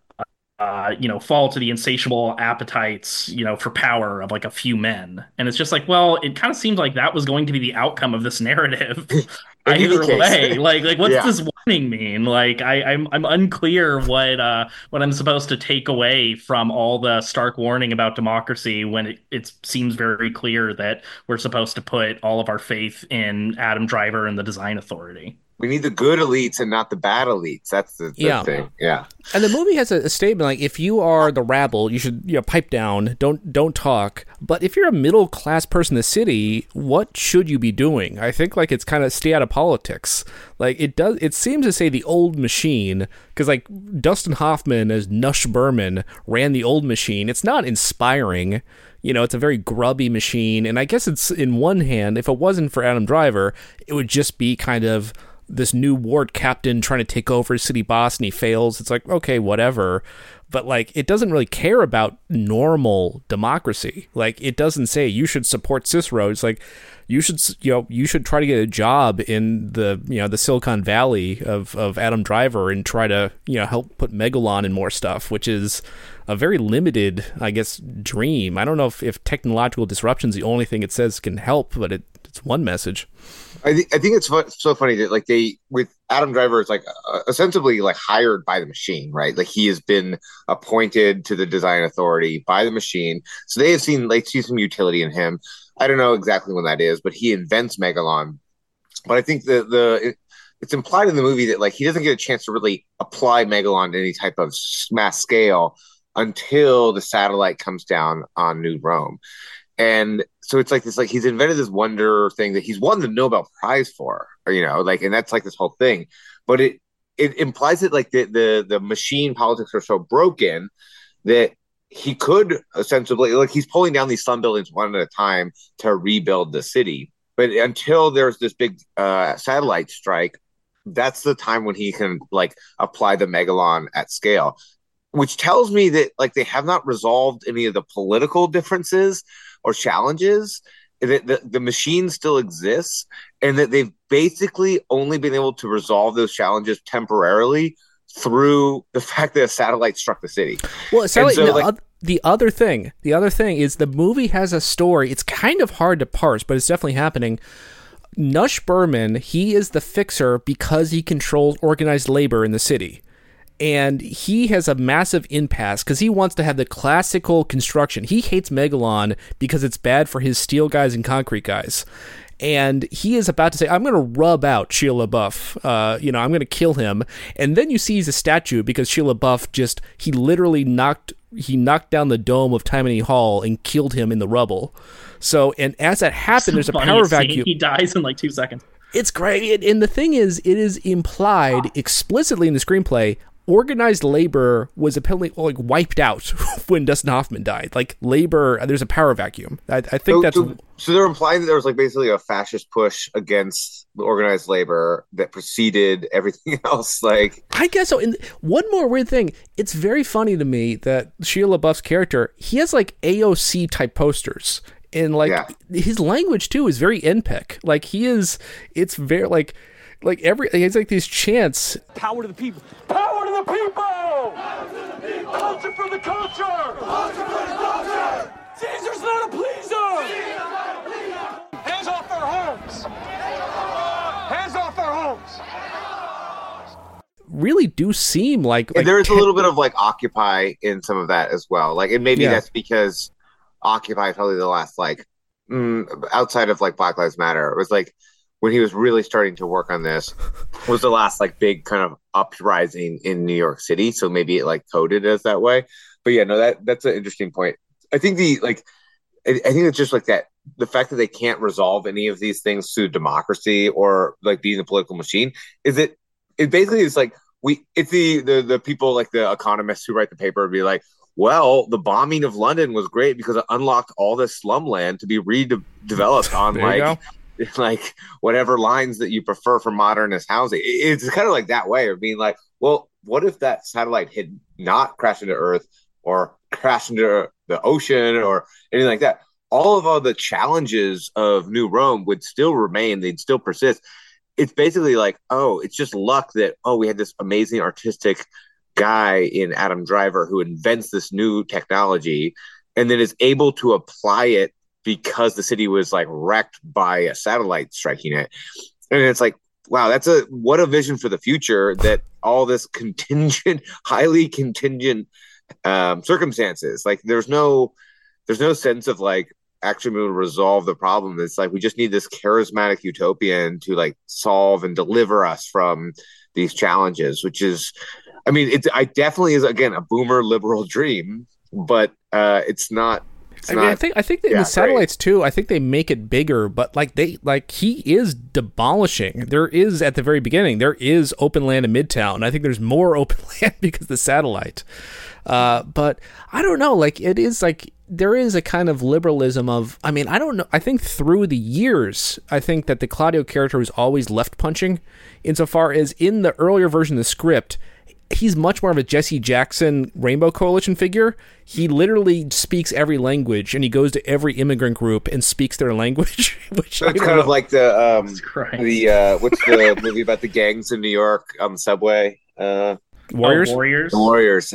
uh you know, fall to the insatiable appetites, you know, for power of like a few men. And it's just like, well, it kind of seems like that was going to be the outcome of this narrative. In any Either case. way, like like what's Yeah. this warning mean? Like I, I'm I'm unclear what uh what I'm supposed to take away from all the stark warning about democracy when it, it seems very clear that we're supposed to put all of our faith in Adam Driver and the design authority. We need the good elites and not the bad elites. That's the, the Yeah. thing. Yeah. And the movie has a, a statement like, if you are the rabble, you should, you know, pipe down, don't don't talk. But if you're a middle class person in the city, what should you be doing? I think like it's kind of stay out of politics. Like it does, it seems to say the old machine, because like Dustin Hoffman as Nush Berman ran the old machine. It's not inspiring. You know, it's a very grubby machine. And I guess it's, in one hand, if it wasn't for Adam Driver, it would just be kind of this new ward captain trying to take over city boss, and he fails. It's like, okay, whatever. But like, it doesn't really care about normal democracy. Like, it doesn't say you should support Cicero. It's like, you should, you know, you should try to get a job in the, you know, the Silicon Valley of, of Adam Driver and try to, you know, help put Megalon in more stuff, which is a very limited, I guess, dream. I don't know if, if technological disruption is the only thing it says can help, but it, it's one message. I think I think it's fu- so funny that like they with Adam Driver is like uh, ostensibly like hired by the machine, right? Like he has been appointed to the design authority by the machine, so they have seen like see some utility in him. I don't know exactly when that is, but he invents Megalon. But I think the the it, it's implied in the movie that like he doesn't get a chance to really apply Megalon to any type of mass scale until the satellite comes down on New Rome. And so it's like this, like he's invented this wonder thing that he's won the Nobel Prize for, or, you know, like, and that's like this whole thing. But it it implies that like the the the machine politics are so broken that he could ostensibly, like, he's pulling down these slum buildings one at a time to rebuild the city. But until there's this big uh, satellite strike, that's the time when he can like apply the Megalon at scale, which tells me that like they have not resolved any of the political differences or challenges, that the, the machine still exists, and that they've basically only been able to resolve those challenges temporarily through the fact that a satellite struck the city. Well, satellite, so, the, like, oth- the other thing, the other thing is the movie has a story. It's kind of hard to parse, but it's definitely happening. Nush Berman, he is the fixer because he controls organized labor in the city. And he has a massive impasse because he wants to have the classical construction. He hates Megalon because it's bad for his steel guys and concrete guys. And he is about to say, I'm going to rub out Shia LaBeouf. Uh, you know, I'm going to kill him. And then you see he's a statue because Shia LaBeouf just, he literally knocked, he knocked down the dome of Tammany Hall and killed him in the rubble. So, and as that happened, there's a power vacuum. He dies in like two seconds. It's great. And the thing is, it is implied explicitly in the screenplay, organized labor was apparently like wiped out when Dustin Hoffman died. Like labor, there's a power vacuum. I, I think so, that's so, so they're implying that there was like basically a fascist push against the organized labor that preceded everything else. Like, I guess so. And one more weird thing, it's very funny to me that Shia LaBeouf's character, he has like A O C type posters, and like yeah. his language too is very N P E C. Like he is, it's very like. Like every, it's like these chants. Power to the people. Power to the people. Power to the people. Culture for the culture. Culture for the culture. Caesar's not a pleaser. Caesar's not a pleaser. Hands off our homes. Hands off our homes. Really do seem like, like there is a little bit of like Occupy in some of that as well. Like, and maybe yeah. that's because Occupy is probably the last like mm, outside of like Black Lives Matter. It was like. When he was really starting to work on this, was the last like big kind of uprising in New York City. So maybe it like coded as that way. But yeah, no, that that's an interesting point. I think the like, I, I think it's just like that. The fact that they can't resolve any of these things through democracy or like being the political machine is it. It basically is like we. It's the the the people like the economists who write the paper would be like, well, the bombing of London was great because it unlocked all this slum land to be redeveloped on like. Like whatever lines that you prefer for modernist housing. It's kind of like that way of being like, well, what if that satellite had not crashed into Earth or crashed into the ocean or anything like that? All of all the challenges of New Rome would still remain. They'd still persist. It's basically like, oh, it's just luck that, oh, we had this amazing artistic guy in Adam Driver who invents this new technology and then is able to apply it because the city was like wrecked by a satellite striking it. And it's like, wow, that's a, what a vision for the future that all this contingent, highly contingent um, circumstances, like there's no, there's no sense of like actually being able to resolve the problem. It's like, we just need this charismatic utopian to like solve and deliver us from these challenges, which is, I mean, it's, I definitely is again, a boomer liberal dream, but uh, it's not, I mean, I think I think that yeah, in the satellites great. too. I think they make it bigger, but like they like he is demolishing. There is at the very beginning there is open land in Midtown. I think there's more open land because of the satellite. Uh, but I don't know. Like it is like there is a kind of liberalism of. I mean, I don't know. I think through the years, I think that the Claudio character was always left punching, insofar as in the earlier version of the script. He's much more of a Jesse Jackson Rainbow Coalition figure. He literally speaks every language, and he goes to every immigrant group and speaks their language. Which so it's kind know. of like the um, the uh, what's the movie about the gangs in New York on the subway? Uh, Warriors. Oh, Warriors. The Warriors.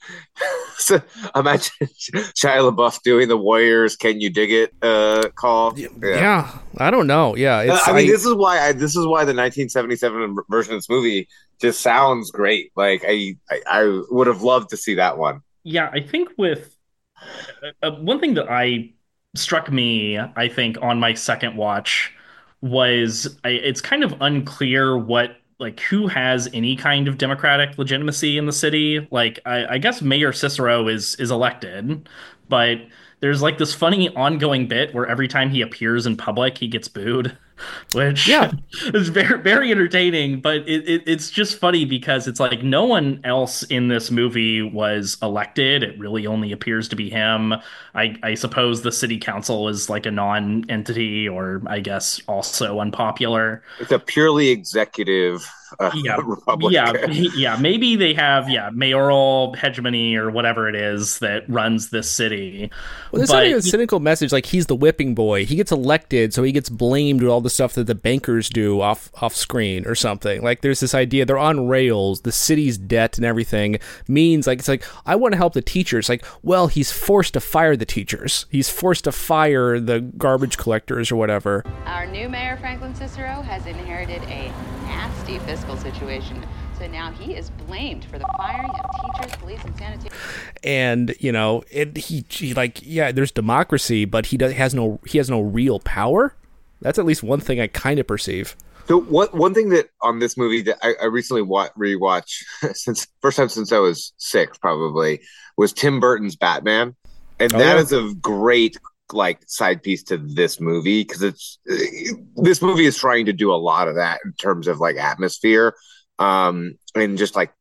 So imagine Shia LaBeouf doing the Warriors "Can You Dig It" uh, call. Yeah. yeah, I don't know. Yeah, it's, I mean, I, this is why I, this is why the nineteen seventy-seven version of this movie just sounds great. Like I, I, I would have loved to see that one. Yeah, I think with uh, one thing that I struck me, I think on my second watch was I, it's kind of unclear what. Like, who has any kind of democratic legitimacy in the city? Like, I, I guess Mayor Cicero is is elected, but there's like this funny ongoing bit where every time he appears in public, he gets booed, which yeah. is very, very entertaining. But it, it, it's just funny because it's like no one else in this movie was elected. It really only appears to be him. I, I suppose the city council is like a non-entity, or I guess also unpopular. It's a purely executive uh, yeah, republic. Yeah, yeah. Maybe they have yeah mayoral hegemony or whatever it is that runs this city. Well, there's but, a cynical message like he's the whipping boy. He gets elected, so he gets blamed with all the stuff that the bankers do off off screen or something. Like there's this idea they're on rails. The city's debt and everything means like it's like I want to help the teachers. Like, well, he's forced to fire the teachers. He's forced to fire the garbage collectors or whatever. Our new mayor, Franklin Cicero, has inherited a nasty fiscal situation. So now he is blamed for the firing of teachers, police, and sanitation. And you know, it, he, he like yeah, there's democracy, but he does has no he has no real power. That's at least one thing I kind of perceive. So what one thing that on this movie that I, I recently wa- rewatched since first time since I was six probably was Tim Burton's Batman, and oh, that yeah. is a great like side piece to this movie because it's this movie is trying to do a lot of that in terms of like atmosphere um and just like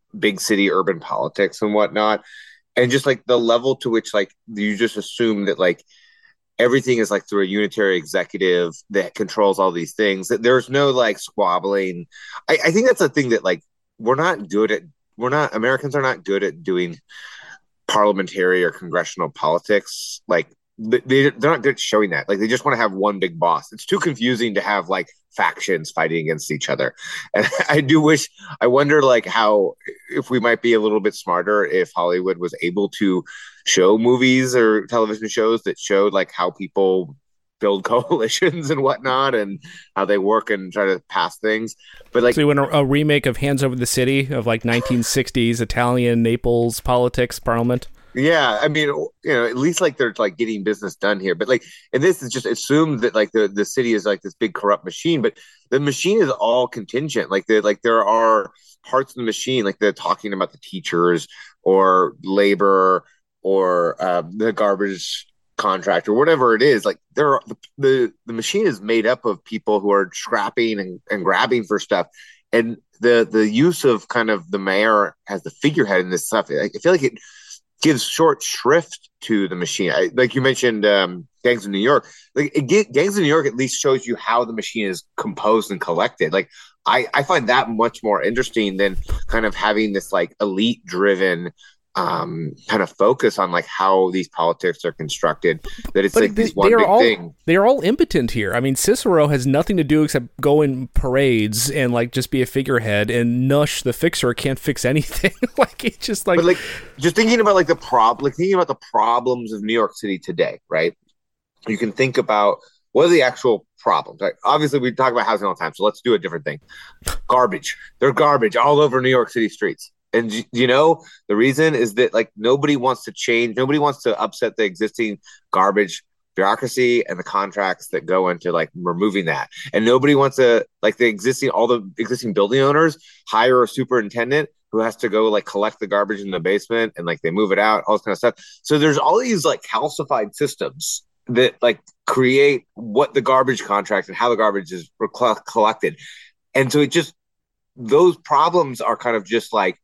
big city urban politics and whatnot, and just like the level to which like you just assume that like everything is like through a unitary executive that controls all these things, that there's no like squabbling. I, I think that's a thing that like we're not good at. We're not Americans are not good at doing parliamentary or congressional politics. Like they they're not good at showing that. Like they just want to have one big boss. It's too confusing to have like factions fighting against each other. And I do wish. I wonder like how if we might be a little bit smarter if Hollywood was able to show movies or television shows that showed like how people build coalitions and whatnot and how they work and try to pass things. But like, so you want a, a remake of Hands Over the City of like nineteen sixties Italian Naples politics parliament? Yeah, I mean, you know, at least like they're like getting business done here. But like, and this is just assumed that like the, the city is like this big corrupt machine, but the machine is all contingent. Like the like there are parts of the machine, like they're talking about the teachers or labor or uh, the garbage contract or whatever it is. Like there are, the the machine is made up of people who are scrapping and, and grabbing for stuff. And the the use of kind of the mayor as the figurehead in this stuff, I, I feel like it gives short shrift to the machine. I, like you mentioned, um, Gangs of New York. Like it, Gangs of New York at least shows you how the machine is composed and collected. Like I, I find that much more interesting than kind of having this like elite driven um, kind of focus on like how these politics are constructed. That it's but like they, this one they are big all, thing. They are all impotent here. I mean, Cicero has nothing to do except go in parades and like just be a figurehead, and Nush, the fixer, can't fix anything. Like it's just like, but like just thinking about like the prob, like thinking about the problems of New York City today, right? You can think about what are the actual problems. Like obviously, we talk about housing all the time, so let's do a different thing. Garbage. There's garbage all over New York City streets. And you know, the reason is that like nobody wants to change, nobody wants to upset the existing garbage bureaucracy and the contracts that go into like removing that. And nobody wants to like the existing, all the existing building owners hire a superintendent who has to go like collect the garbage in the basement and like they move it out, all this kind of stuff. So there's all these like calcified systems that like create what the garbage contract and how the garbage is rec- collected. And so it just, those problems are kind of just like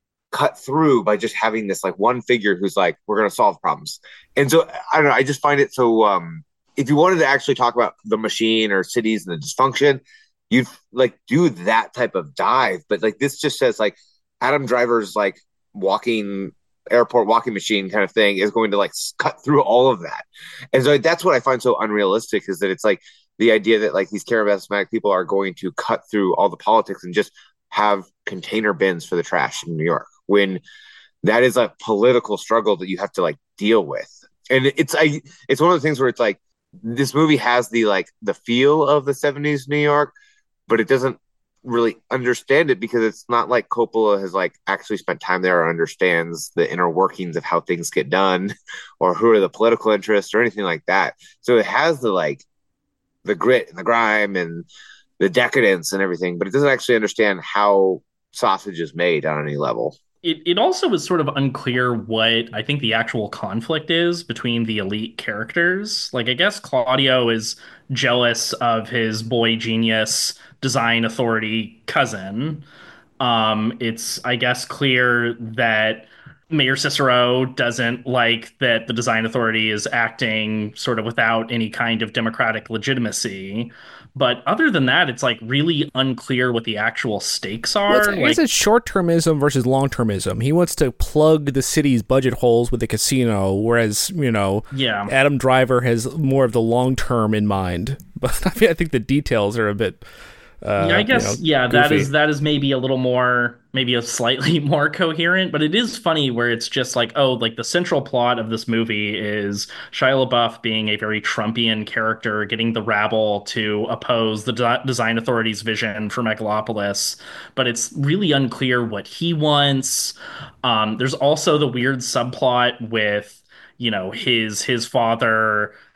cut through by just having this like one figure who's like, we're going to solve problems. And so I don't know, I just find it so um if you wanted to actually talk about the machine or cities and the dysfunction, you'd like do that type of dive. But like this just says like Adam Driver's like walking airport walking machine kind of thing is going to like cut through all of that. And so that's what I find so unrealistic, is that it's like the idea that like these charismatic people are going to cut through all the politics and just have container bins for the trash in New York, when that is a political struggle that you have to like deal with. And it's I it's one of the things where it's like this movie has the like the feel of the seventies New York, but it doesn't really understand it because it's not like Coppola has like actually spent time there or understands the inner workings of how things get done or who are the political interests or anything like that. So it has the like the grit and the grime and the decadence and everything, but it doesn't actually understand how sausage is made on any level. It it also is sort of unclear what I think the actual conflict is between the elite characters. Like, I guess Claudio is jealous of his boy genius design authority cousin. Um, it's, I guess, clear that Mayor Cicero doesn't like that the design authority is acting sort of without any kind of democratic legitimacy. But other than that, it's like really unclear what the actual stakes are. Well, it's, like, I guess it's short-termism versus long-termism. He wants to plug the city's budget holes with a casino, whereas, you know, yeah. Adam Driver has more of the long-term in mind. But I mean, I think the details are a bit. Uh, yeah, I guess you know, yeah, that goofy. is that is maybe a little more, maybe a slightly more coherent, but it is funny where it's just like, oh, like the central plot of this movie is Shia LaBeouf being a very Trumpian character, getting the rabble to oppose the de- design authority's vision for Megalopolis, but it's really unclear what he wants. Um, there's also the weird subplot with, you know, his his father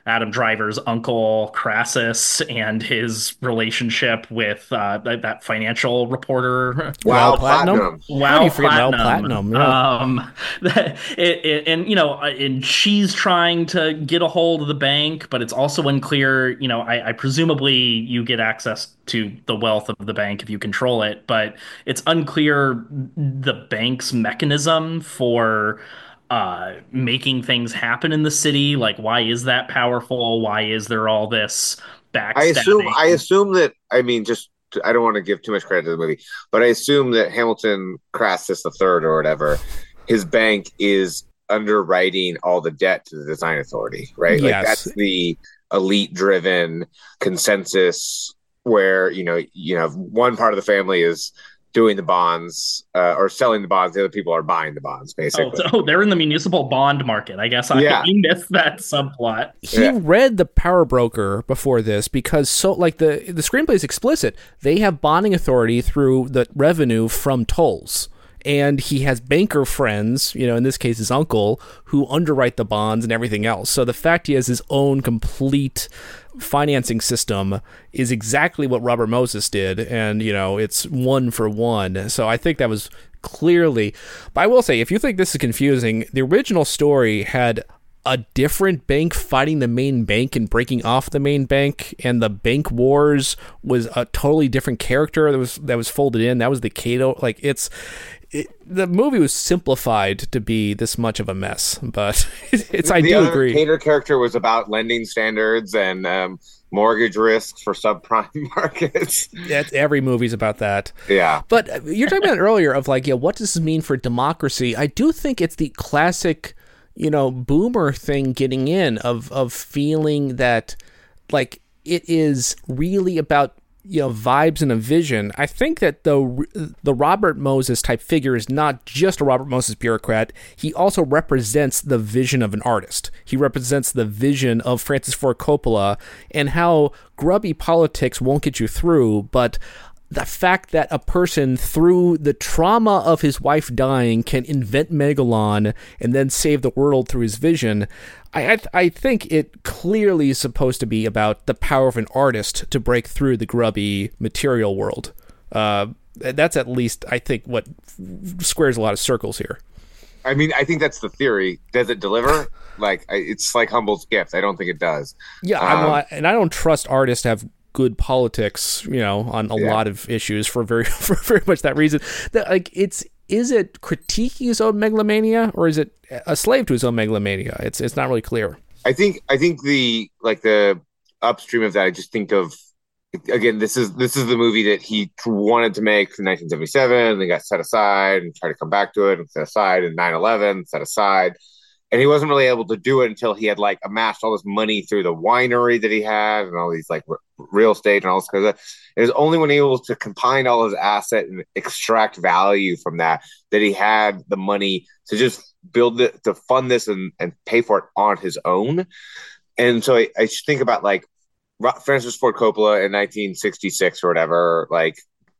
Adam Driver's uncle Crassus and his relationship with uh, that, that financial reporter. Wow, Platinum? Platinum. Wow, How do you forget Mal Platinum. Platinum? Yeah. Um, that, it, it, and you know, and she's trying to get a hold of the bank, but it's also unclear. You know, I, I presumably you get access to the wealth of the bank if you control it, but it's unclear the bank's mechanism for uh, making things happen in the city. Like, why is that powerful? Why is there all this backstabbing? I assume. I assume that. I mean, just I don't want to give too much credit to the movie, but I assume that Hamilton Crassus the Third or whatever, his bank is underwriting all the debt to the design authority, right? Yes. Like that's the elite-driven consensus where you know you know one part of the family is doing the bonds uh, or selling the bonds. The other people are buying the bonds, basically. Oh, so, oh, they're in the municipal bond market. I guess I Yeah. missed that subplot. He Yeah. read The Power Broker before this because so like the the screenplay is explicit. They have bonding authority through the revenue from tolls. And he has banker friends, you know, in this case his uncle, who underwrite the bonds and everything else. So the fact he has his own complete financing system is exactly what Robert Moses did. And, you know, it's one for one. So I think that was clearly... But I will say, if you think this is confusing, the original story had a different bank fighting the main bank and breaking off the main bank, and the bank wars was a totally different character that was that was folded in. That was the Cato. Like it's it, the movie was simplified to be this much of a mess, but it's I the do other agree. Cater character was about lending standards and um, mortgage risks for subprime markets. That's, every movie's about that. Yeah. But uh, you're talking about earlier of like, yeah, what does this mean for democracy? I do think it's the classic, you know, boomer thing getting in of of feeling that like it is really about, you know, vibes and a vision. I think that the the Robert Moses type figure is not just a Robert Moses bureaucrat. He also represents the vision of an artist. He represents the vision of Francis Ford Coppola and how grubby politics won't get you through, but the fact that a person, through the trauma of his wife dying, can invent Megalon and then save the world through his vision, I, I, I think it clearly is supposed to be about the power of an artist to break through the grubby material world. Uh, that's at least, I think, what squares a lot of circles here. I mean, I think that's the theory. Does it deliver? Like, I, it's like Humble's gift. I don't think it does. Yeah, Um, I'm not, and I don't trust artists to have good politics, you know, on a Yeah. lot of issues for very for very much that reason. That like it's is it critiquing his own megalomania or is it a slave to his own megalomania? It's it's not really clear. I think I think the like the upstream of that. I just think of again. This is this is the movie that he wanted to make in nineteen seventy-seven. And then got set aside and tried to come back to it and set aside. And nine eleven set aside. And he wasn't really able to do it until he had like amassed all this money through the winery that he had and all these like r- real estate and all this kind of stuff. It was only when he was able to combine all his asset and extract value from that that he had the money to just build it, to fund this and, and pay for it on his own. And so I, I just think about like Francis Ford Coppola in nineteen sixty-six or whatever, like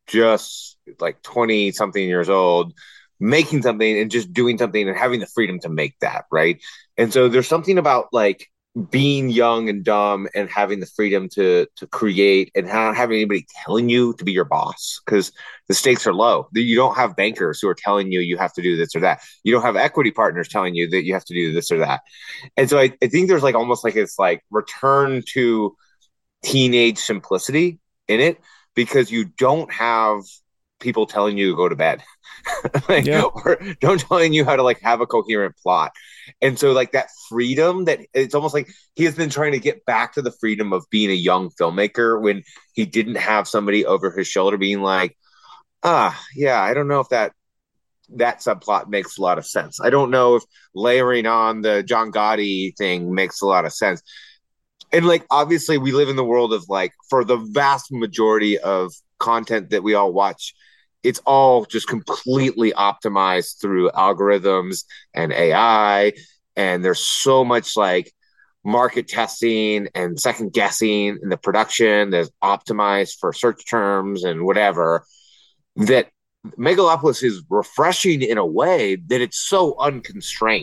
just like twenty something years old, making something and just doing something and having the freedom to make that, right? And so there's something about like being young and dumb and having the freedom to to create and not having anybody telling you to be your boss because the stakes are low. You don't have bankers who are telling you you have to do this or that. You don't have equity partners telling you that you have to do this or that. And so I, I think there's like almost like it's like return to teenage simplicity in it because you don't have people telling you to go to bed. like, Yeah. Or don't telling you how to like have a coherent plot. And so like that freedom that it's almost like he has been trying to get back to the freedom of being a young filmmaker when he didn't have somebody over his shoulder being like, ah, yeah, I don't know if that that subplot makes a lot of sense. I don't know if layering on the John Gotti thing makes a lot of sense. And like obviously we live in the world of like for the vast majority of content that we all watch, it's all just completely optimized through algorithms and A I. And there's so much like market testing and second guessing in the production that's optimized for search terms and whatever, that Megalopolis is refreshing in a way that it's so unconstrained.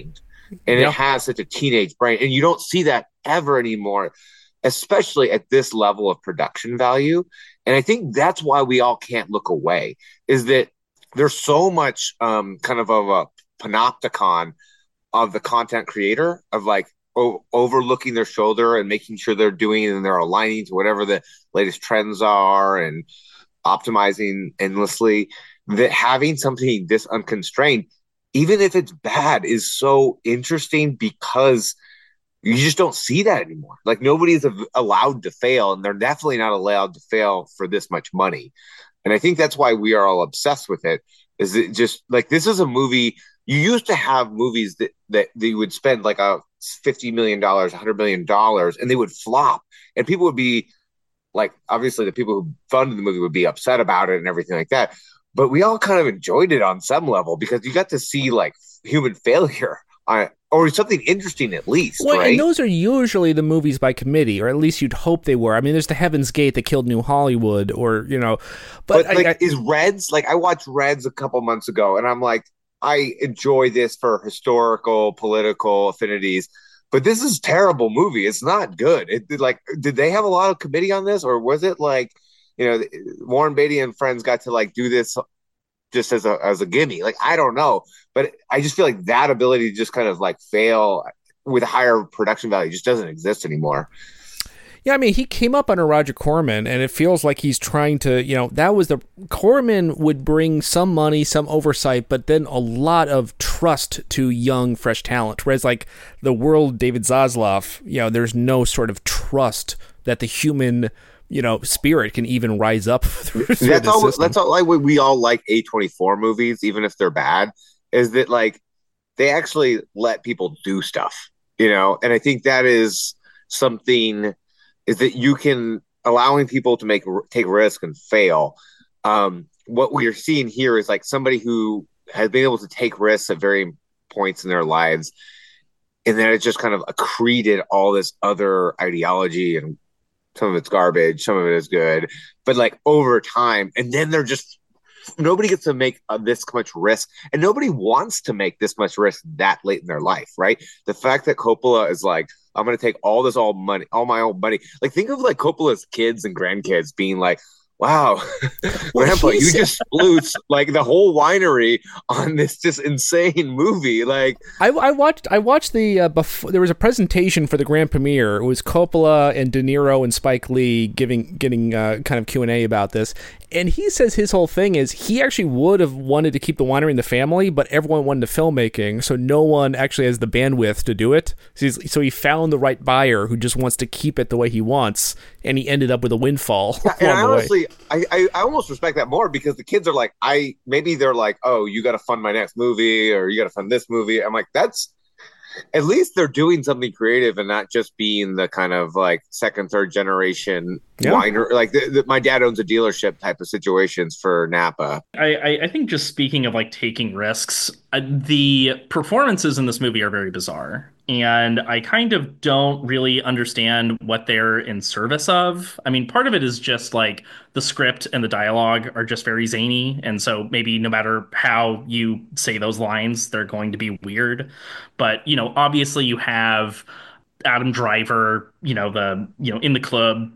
and Yeah. it has such a teenage brain, and you don't see that ever anymore, especially at this level of production value. And I think that's why we all can't look away, is that there's so much um, kind of of a panopticon of the content creator, of like o- overlooking their shoulder and making sure they're doing and they're aligning to whatever the latest trends are and optimizing endlessly, that having something this unconstrained, even if it's bad, is so interesting because you just don't see that anymore. Like nobody's allowed to fail, and they're definitely not allowed to fail for this much money. And I think that's why we are all obsessed with it. Is it just like, this is a movie. You used to have movies that that, that you would spend like a fifty million dollars, one hundred million dollars, and they would flop, and people would be like, obviously the people who funded the movie would be upset about it and everything like that. But we all kind of enjoyed it on some level because you got to see like human failure on, or something interesting at least, Well, right? and those are usually the movies by committee, or at least you'd hope they were. I mean, there's the Heaven's Gate that killed New Hollywood, or, you know, but, but like, I, I, is Reds, like I watched Reds a couple months ago, and I'm like, I enjoy this for historical, political affinities, but this is a terrible movie. It's not good. It like, did they have a lot of committee on this, or was it like, you know, Warren Beatty and friends got to like do this just as a as a gimme? Like, I don't know, but I just feel like that ability to just kind of like fail with a higher production value just doesn't exist anymore. Yeah, I mean, he came up under Roger Corman, and it feels like he's trying to, you know, that was the, Corman would bring some money, some oversight, but then a lot of trust to young, fresh talent. Whereas, like, the world David Zaslav, you know, there's no sort of trust that the human, you know, spirit can even rise up through, through that's the all. system. That's all. Like, we all like A twenty-four movies, even if they're bad, is that like they actually let people do stuff, you know. And I think that is something, is that you can, allowing people to make take risk and fail. Um, what we're seeing here is like somebody who has been able to take risks at varying points in their lives, and then it just kind of accreted all this other ideology, and some of it's garbage, some of it is good, but like over time, and then they're just, nobody gets to make uh, this much risk, and nobody wants to make this much risk that late in their life, right? The fact that Coppola is like, I'm going to take all this all money, all my own money. Like, think of like Coppola's kids and grandkids being like, wow, Well, Grandpa, you he's- just blew like the whole winery on this just insane movie. Like, I, I watched I watched the uh, before, there was a presentation for the grand premiere. It was Coppola and De Niro and Spike Lee giving getting uh, kind of Q and A about this, and he says his whole thing is he actually would have wanted to keep the winery in the family, but everyone went into filmmaking, so no one actually has the bandwidth to do it. So, he's, so he found the right buyer who just wants to keep it the way he wants, and he ended up with a windfall. and along I the way. honestly, I, I, I almost respect that more, because the kids are like, I maybe they're like, oh, you got to fund my next movie, or you got to fund this movie. I'm like, that's, at least they're doing something creative and not just being the kind of like second, third generation Yeah. winer. Like the, the, my dad owns a dealership type of situations for Napa. I, I, I think, just speaking of like taking risks, uh, the performances in this movie are very bizarre. And I kind of don't really understand what they're in service of. I mean, part of it is just like the script and the dialogue are just very zany. And so maybe no matter how you say those lines, they're going to be weird. But, you know, obviously you have Adam Driver, you know, the, you know, in the club.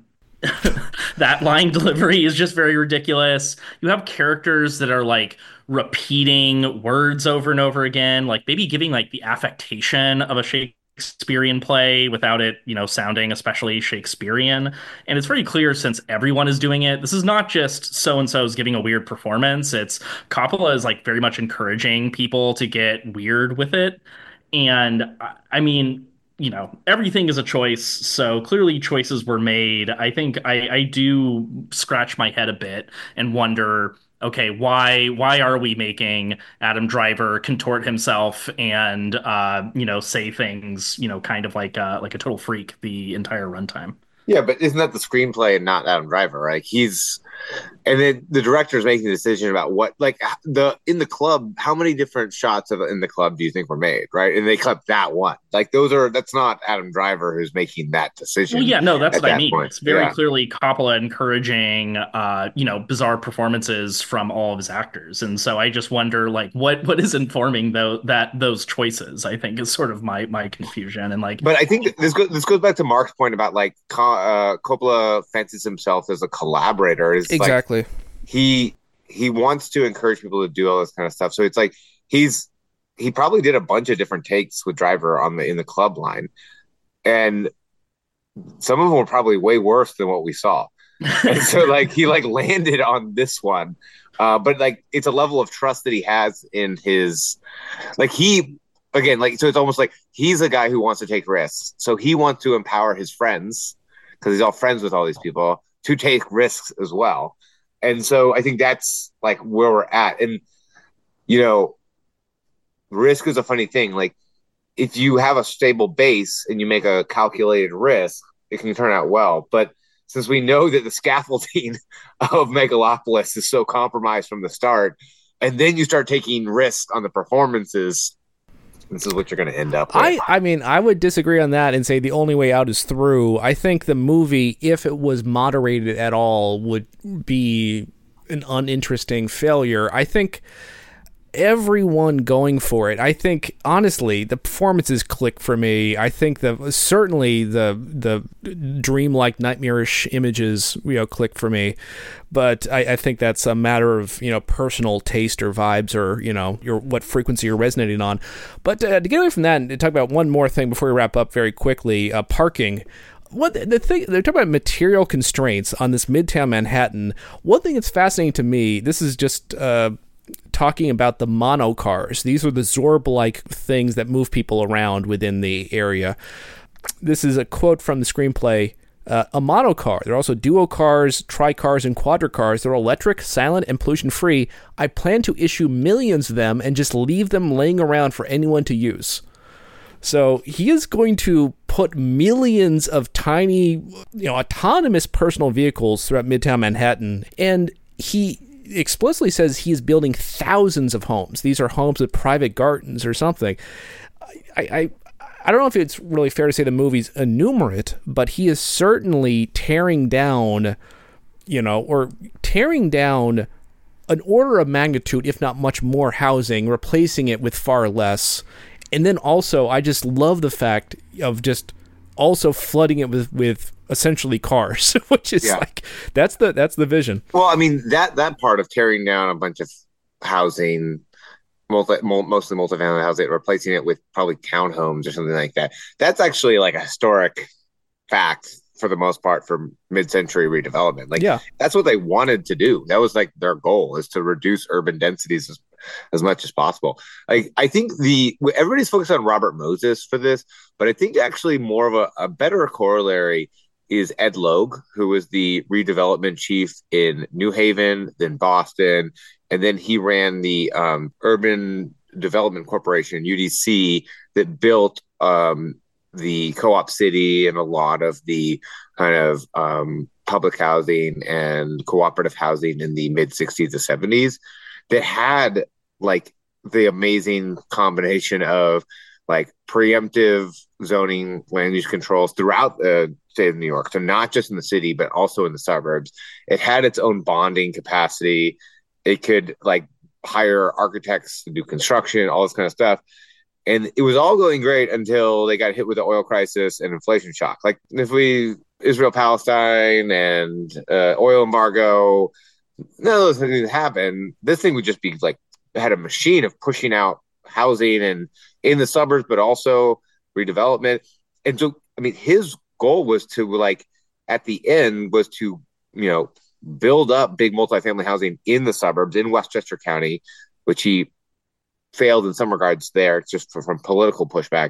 That line delivery is just very ridiculous. You have characters that are like repeating words over and over again, like maybe giving like the affectation of a Shakespearean play without it, you know, sounding especially Shakespearean. And it's very clear, since everyone is doing it, this is not just so and so's giving a weird performance. It's Coppola is like very much encouraging people to get weird with it. And I, I mean, you know, everything is a choice, so clearly choices were made. I think I, I do scratch my head a bit and wonder, okay, why why are we making Adam Driver contort himself and uh, you know, say things, you know, kind of like uh, like a total freak the entire runtime? Yeah, but isn't that the screenplay and not Adam Driver? Right? He's and then the director is making the decision about what, like the in the club, how many different shots of in the club do you think were made, right? And they cut that one. Like those are that's not Adam Driver who's making that decision. Well, yeah, no, that's what that I mean. Point. It's very yeah. clearly Coppola encouraging, uh, you know, bizarre performances from all of his actors, and so I just wonder, like, what what is informing though that those choices? I think is sort of my my confusion, and like, but I think this goes this goes back to Mark's point about like uh, Coppola fancies himself as a collaborator. It's exactly. Like, he he wants to encourage people to do all this kind of stuff. So it's like he's he probably did a bunch of different takes with Driver on the in the club line, and some of them were probably way worse than what we saw. And so like he like landed on this one, uh, but like it's a level of trust that he has in his like he again like so it's almost like he's a guy who wants to take risks. So he wants to empower his friends because he's all friends with all these people to take risks as well. And so I think that's like where we're at. And, you know, risk is a funny thing. Like if you have a stable base and you make a calculated risk, it can turn out well. But since we know that the scaffolding of Megalopolis is so compromised from the start, and then you start taking risks on the performances, this is what you're going to end up with. I, I mean, I would disagree on that and say the only way out is through. I think the movie, if it was moderated at all, would be an uninteresting failure. I think everyone going for it, I think, honestly, the performances click for me. I think the certainly the the dreamlike, nightmarish images, you know, click for me. But I, I think that's a matter of, you know, personal taste or vibes or, you know, your what frequency you're resonating on. But uh, to get away from that and to talk about one more thing before we wrap up very quickly, uh, parking. What the thing they're talking about material constraints on this Midtown Manhattan. One thing that's fascinating to me, this is just uh, talking about the monocars. These are the Zorb-like things that move people around within the area. This is a quote from the screenplay. Uh, a monocar. There are also duo cars, tricars, and quadricars. They're electric, silent, and pollution-free. I plan to issue millions of them and just leave them laying around for anyone to use. So he is going to put millions of tiny, you know, autonomous personal vehicles throughout Midtown Manhattan, and he explicitly says he is building thousands of homes. These are homes with private gardens or something. I, I, I don't know if it's really fair to say the movie's enumerate, but he is certainly tearing down, you know, or tearing down an order of magnitude, if not much more housing, replacing it with far less. And then also, I just love the fact of just also flooding it with, with essentially cars, which is yeah. like, that's the that's the vision. Well, I mean, that that part of tearing down a bunch of housing, multi, mostly multifamily housing, replacing it with probably townhomes or something like that, that's actually like a historic fact for the most part for mid-century redevelopment. Like, yeah. that's what they wanted to do. That was like their goal, is to reduce urban densities as, as much as possible. Like, I think the everybody's focused on Robert Moses for this, but I think actually more of a, a better corollary is Ed Logue, who was the redevelopment chief in New Haven, then Boston, and then he ran the um, Urban Development Corporation, U D C, that built um, the Co-op City and a lot of the kind of um, public housing and cooperative housing in the mid-sixties to seventies that had like the amazing combination of like preemptive zoning, land use controls throughout the state of New York. So not just in the city, but also in the suburbs. It had its own bonding capacity. It could like hire architects to do construction, all this kind of stuff. And it was all going great until they got hit with the oil crisis and inflation shock. Like if we, Israel, Palestine, and uh, oil embargo, none of those things happen. This thing would just be like, had a machine of pushing out housing and in the suburbs, but also redevelopment. And so, I mean, his goal was to like, at the end was to, you know, build up big multifamily housing in the suburbs in Westchester County, which he failed in some regards there, just for, from political pushback.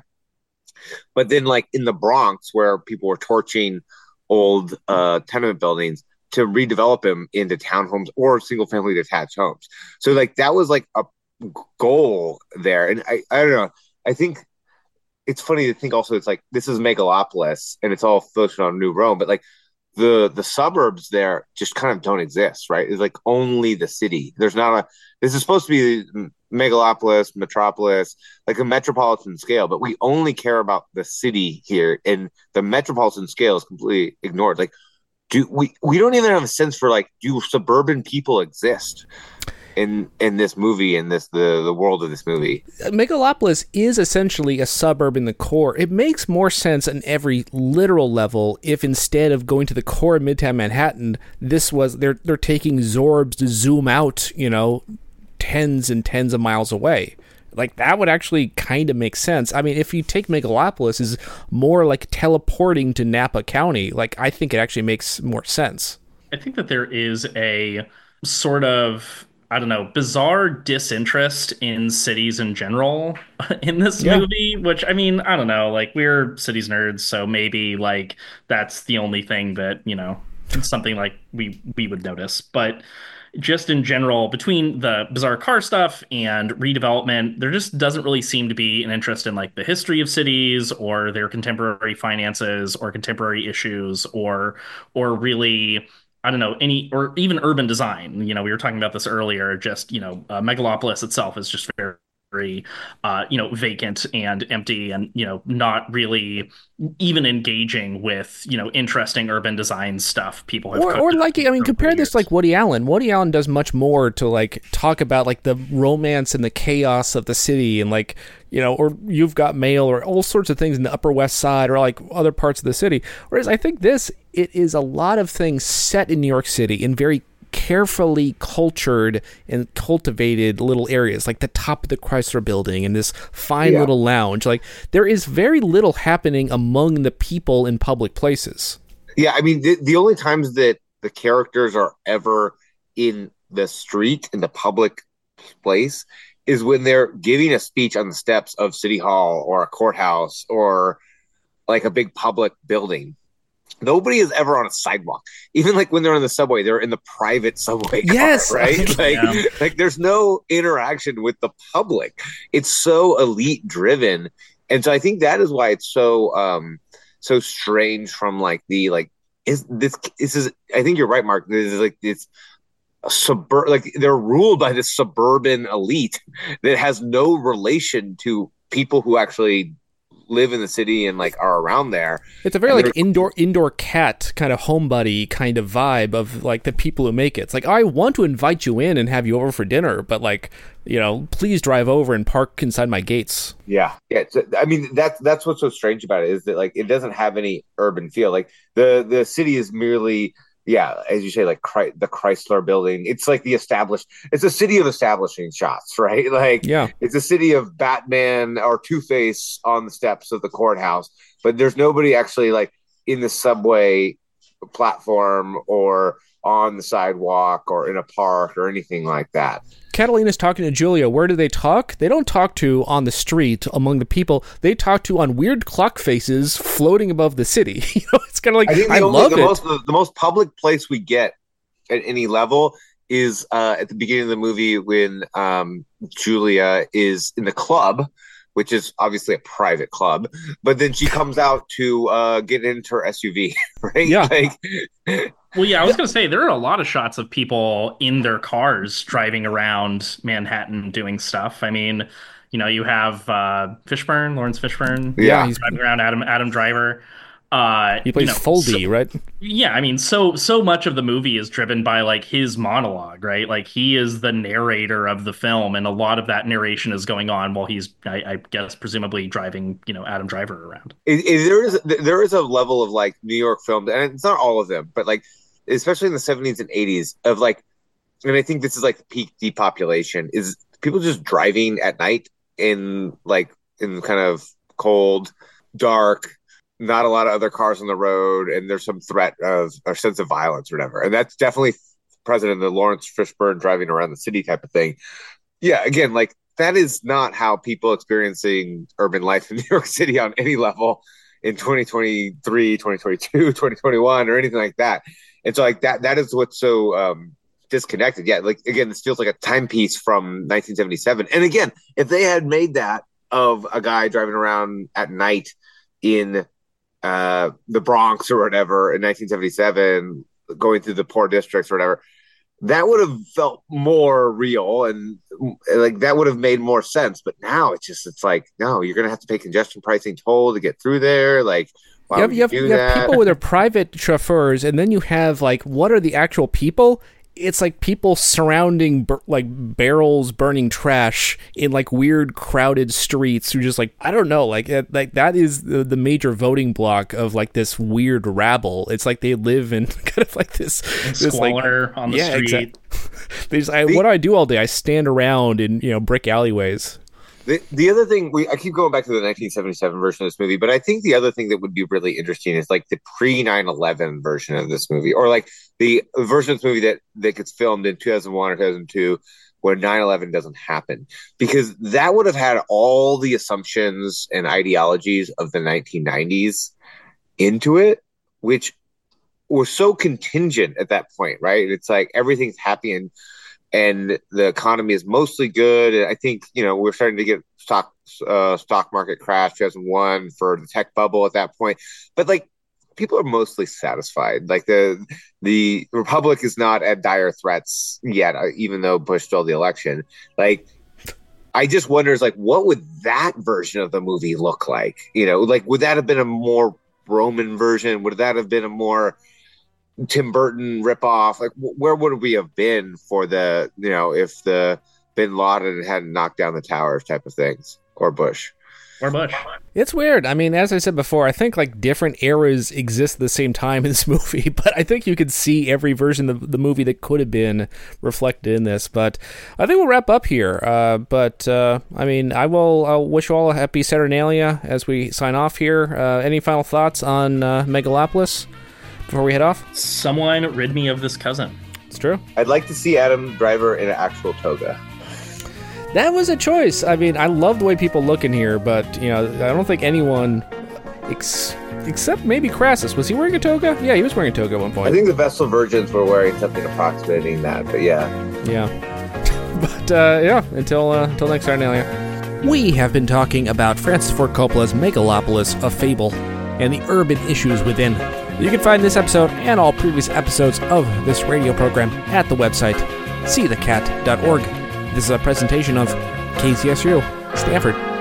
But then like in the Bronx, where people were torching old uh, tenement buildings, to redevelop them into townhomes or single family detached homes. So like that was like a goal there. And I, I don't know, I think it's funny to think also it's like this is Megalopolis and it's all focused on New Rome, but like the the suburbs there just kind of don't exist, right? It's like only the city. There's not a. This is supposed to be megalopolis, metropolis, like a metropolitan scale, but we only care about the city here, and the metropolitan scale is completely ignored. Like, do we? We don't even have a sense for like, do suburban people exist in in this movie, in this the the world of this movie? Megalopolis is essentially a suburb in the core. It makes more sense on every literal level if instead of going to the core of Midtown Manhattan, this was they're they're taking Zorbs to zoom out, you know, tens and tens of miles away. Like, that would actually kind of make sense. I mean, if you take Megalopolis is more like teleporting to Napa County, like, I think it actually makes more sense. I think that there is a sort of, I don't know, bizarre disinterest in cities in general in this Yeah. movie, which, I mean, I don't know, like, we're cities nerds, so maybe, like, that's the only thing that, you know, something like we we would notice. But just in general, between the bizarre car stuff and redevelopment, there just doesn't really seem to be an interest in like the history of cities or their contemporary finances or contemporary issues or or really, I don't know, any or even urban design. You know, we were talking about this earlier. Just, you know, uh, Megalopolis itself is just very, very, uh, you know, vacant and empty, and you know, not really even engaging with, you know, interesting urban design stuff people have. Or, or like, I mean, compare this years. to like Woody Allen. Woody Allen does much more to like talk about like the romance and the chaos of the city, and like, you know, or You've Got Mail, or all sorts of things in the Upper West Side, or like other parts of the city. Whereas I think this, it is a lot of things set in New York City in very carefully cultured and cultivated little areas, like the top of the Chrysler Building and this fine Yeah. little lounge. Like, there is very little happening among the people in public places. Yeah, I mean, the, the only times that the characters are ever in the street, in the public place, is when they're giving a speech on the steps of City Hall or a courthouse or like a big public building. Nobody is ever on a sidewalk. Even like when they're on the subway, they're in the private subway car, Yes. right? Like, Yeah. like there's no interaction with the public. It's so elite driven. And so I think that is why it's so um so strange from like the like is this this is I think you're right, Mark. This is like it's a suburb like they're ruled by this suburban elite that has no relation to people who actually live in the city and like are around there. It's a very And like they're- indoor indoor cat kind of homebody kind of vibe of like the people who make it. It's like, I want to invite you in and have you over for dinner, but like, you know, please drive over and park inside my gates. Yeah, yeah. So, I mean, that's that's what's so strange about it is that like it doesn't have any urban feel. Like the the city is merely, yeah, as you say, like Chry- the Chrysler Building. It's like the established. It's a city of establishing shots, right? Like Yeah. it's a city of Batman or Two-Face on the steps of the courthouse, but there's nobody actually like in the subway platform or on the sidewalk or in a park or anything like that. Catalina's talking to Julia. Where do they talk? They don't talk to on the street among the people. They talk to on weird clock faces floating above the city. You know, it's kind of like, I think the I only, love the it. most the, the most public place we get at any level is uh, at the beginning of the movie when um, Julia is in the club, which is obviously a private club, but then she comes out to uh, get into her S U V, right? Yeah. Like, Well, yeah, I was going to say there are a lot of shots of people in their cars driving around Manhattan doing stuff. I mean, you know, you have uh, Fishburne, Lawrence Fishburne, Yeah. he's, driving around Adam Adam Driver. Uh, he plays you know, Foldy, so- right? yeah, I mean, so so much of the movie is driven by like his monologue, right? Like he is the narrator of the film, and a lot of that narration is going on while he's, I, I guess, presumably driving, you know, Adam Driver around. it, it, there is there is a level of like New York films, and it's not all of them, but like especially in the seventies and eighties of like, and I think this is like the peak depopulation is people just driving at night in like in kind of cold, dark, not a lot of other cars on the road, and there's some threat of or sense of violence or whatever, and that's definitely present in the Lawrence Fishburne driving around the city type of thing. Yeah, again, like that is not how people experiencing urban life in New York City on any level in twenty twenty-three, twenty twenty-two, twenty twenty-one, or anything like that. And so like that that is what's so um disconnected. Yeah, like again, this feels like a timepiece from nineteen seventy-seven. And again, if they had made that of a guy driving around at night in uh, the Bronx or whatever in nineteen seventy-seven, going through the poor districts or whatever, that would have felt more real and like that would have made more sense. But now it's just, it's like, no, you're going to have to pay congestion pricing toll to get through there. Like, why you have, would you have, do you have that? people with their private chauffeurs, and then you have, like, what are the actual people? It's like people surrounding bur- like barrels burning trash in like weird crowded streets who just like, I don't know, like uh, like that is the, the major voting block of like this weird rabble. It's like they live in kind of like this, this squalor like, on the yeah, street. Exactly. They just, I, what do I do all day? I stand around in, you know, brick alleyways. The, the other thing, we I keep going back to the nineteen seventy-seven version of this movie, but I think the other thing that would be really interesting is like the pre nine eleven version of this movie, or like the version of this movie that, that gets filmed in two thousand one or two thousand two where nine eleven doesn't happen, because that would have had all the assumptions and ideologies of the nineteen nineties into it, which were so contingent at that point, right? It's like everything's happy and and the economy is mostly good. And I think, you know, we're starting to get stock uh, stock market crash two thousand one for the tech bubble at that point. But like, people are mostly satisfied. Like the the Republic is not at dire threats yet, even though Bush stole the election. Like, I just wonder, is like, what would that version of the movie look like? You know, like, would that have been a more Roman version? Would that have been a more Tim Burton ripoff? Like, where would we have been for the, you know, if the Bin Laden hadn't knocked down the towers type of things, or Bush? Or Bush. It's weird. I mean, as I said before, I think like different eras exist at the same time in this movie, but I think you could see every version of the movie that could have been reflected in this. But I think we'll wrap up here. Uh, but uh, I mean, I will I'll wish you all a happy Saturnalia as we sign off here. Uh, any final thoughts on uh, Megalopolis before we head off? Someone rid me of this cousin. It's true. I'd like to see Adam Driver in an actual toga. That was a choice. I mean, I love the way people look in here, but, you know, I don't think anyone, ex- except maybe Crassus. Was he wearing a toga? Yeah, he was wearing a toga at one point. I think the Vestal Virgins were wearing something approximating that, but yeah. Yeah. But, uh, yeah, until, uh, until next Saturnalia. We have been talking about Francis Ford Coppola's Megalopolis, A Fable, and the urban issues within. You can find this episode and all previous episodes of this radio program at the website see the cat dot org. This is a presentation of K Z S U, Stanford.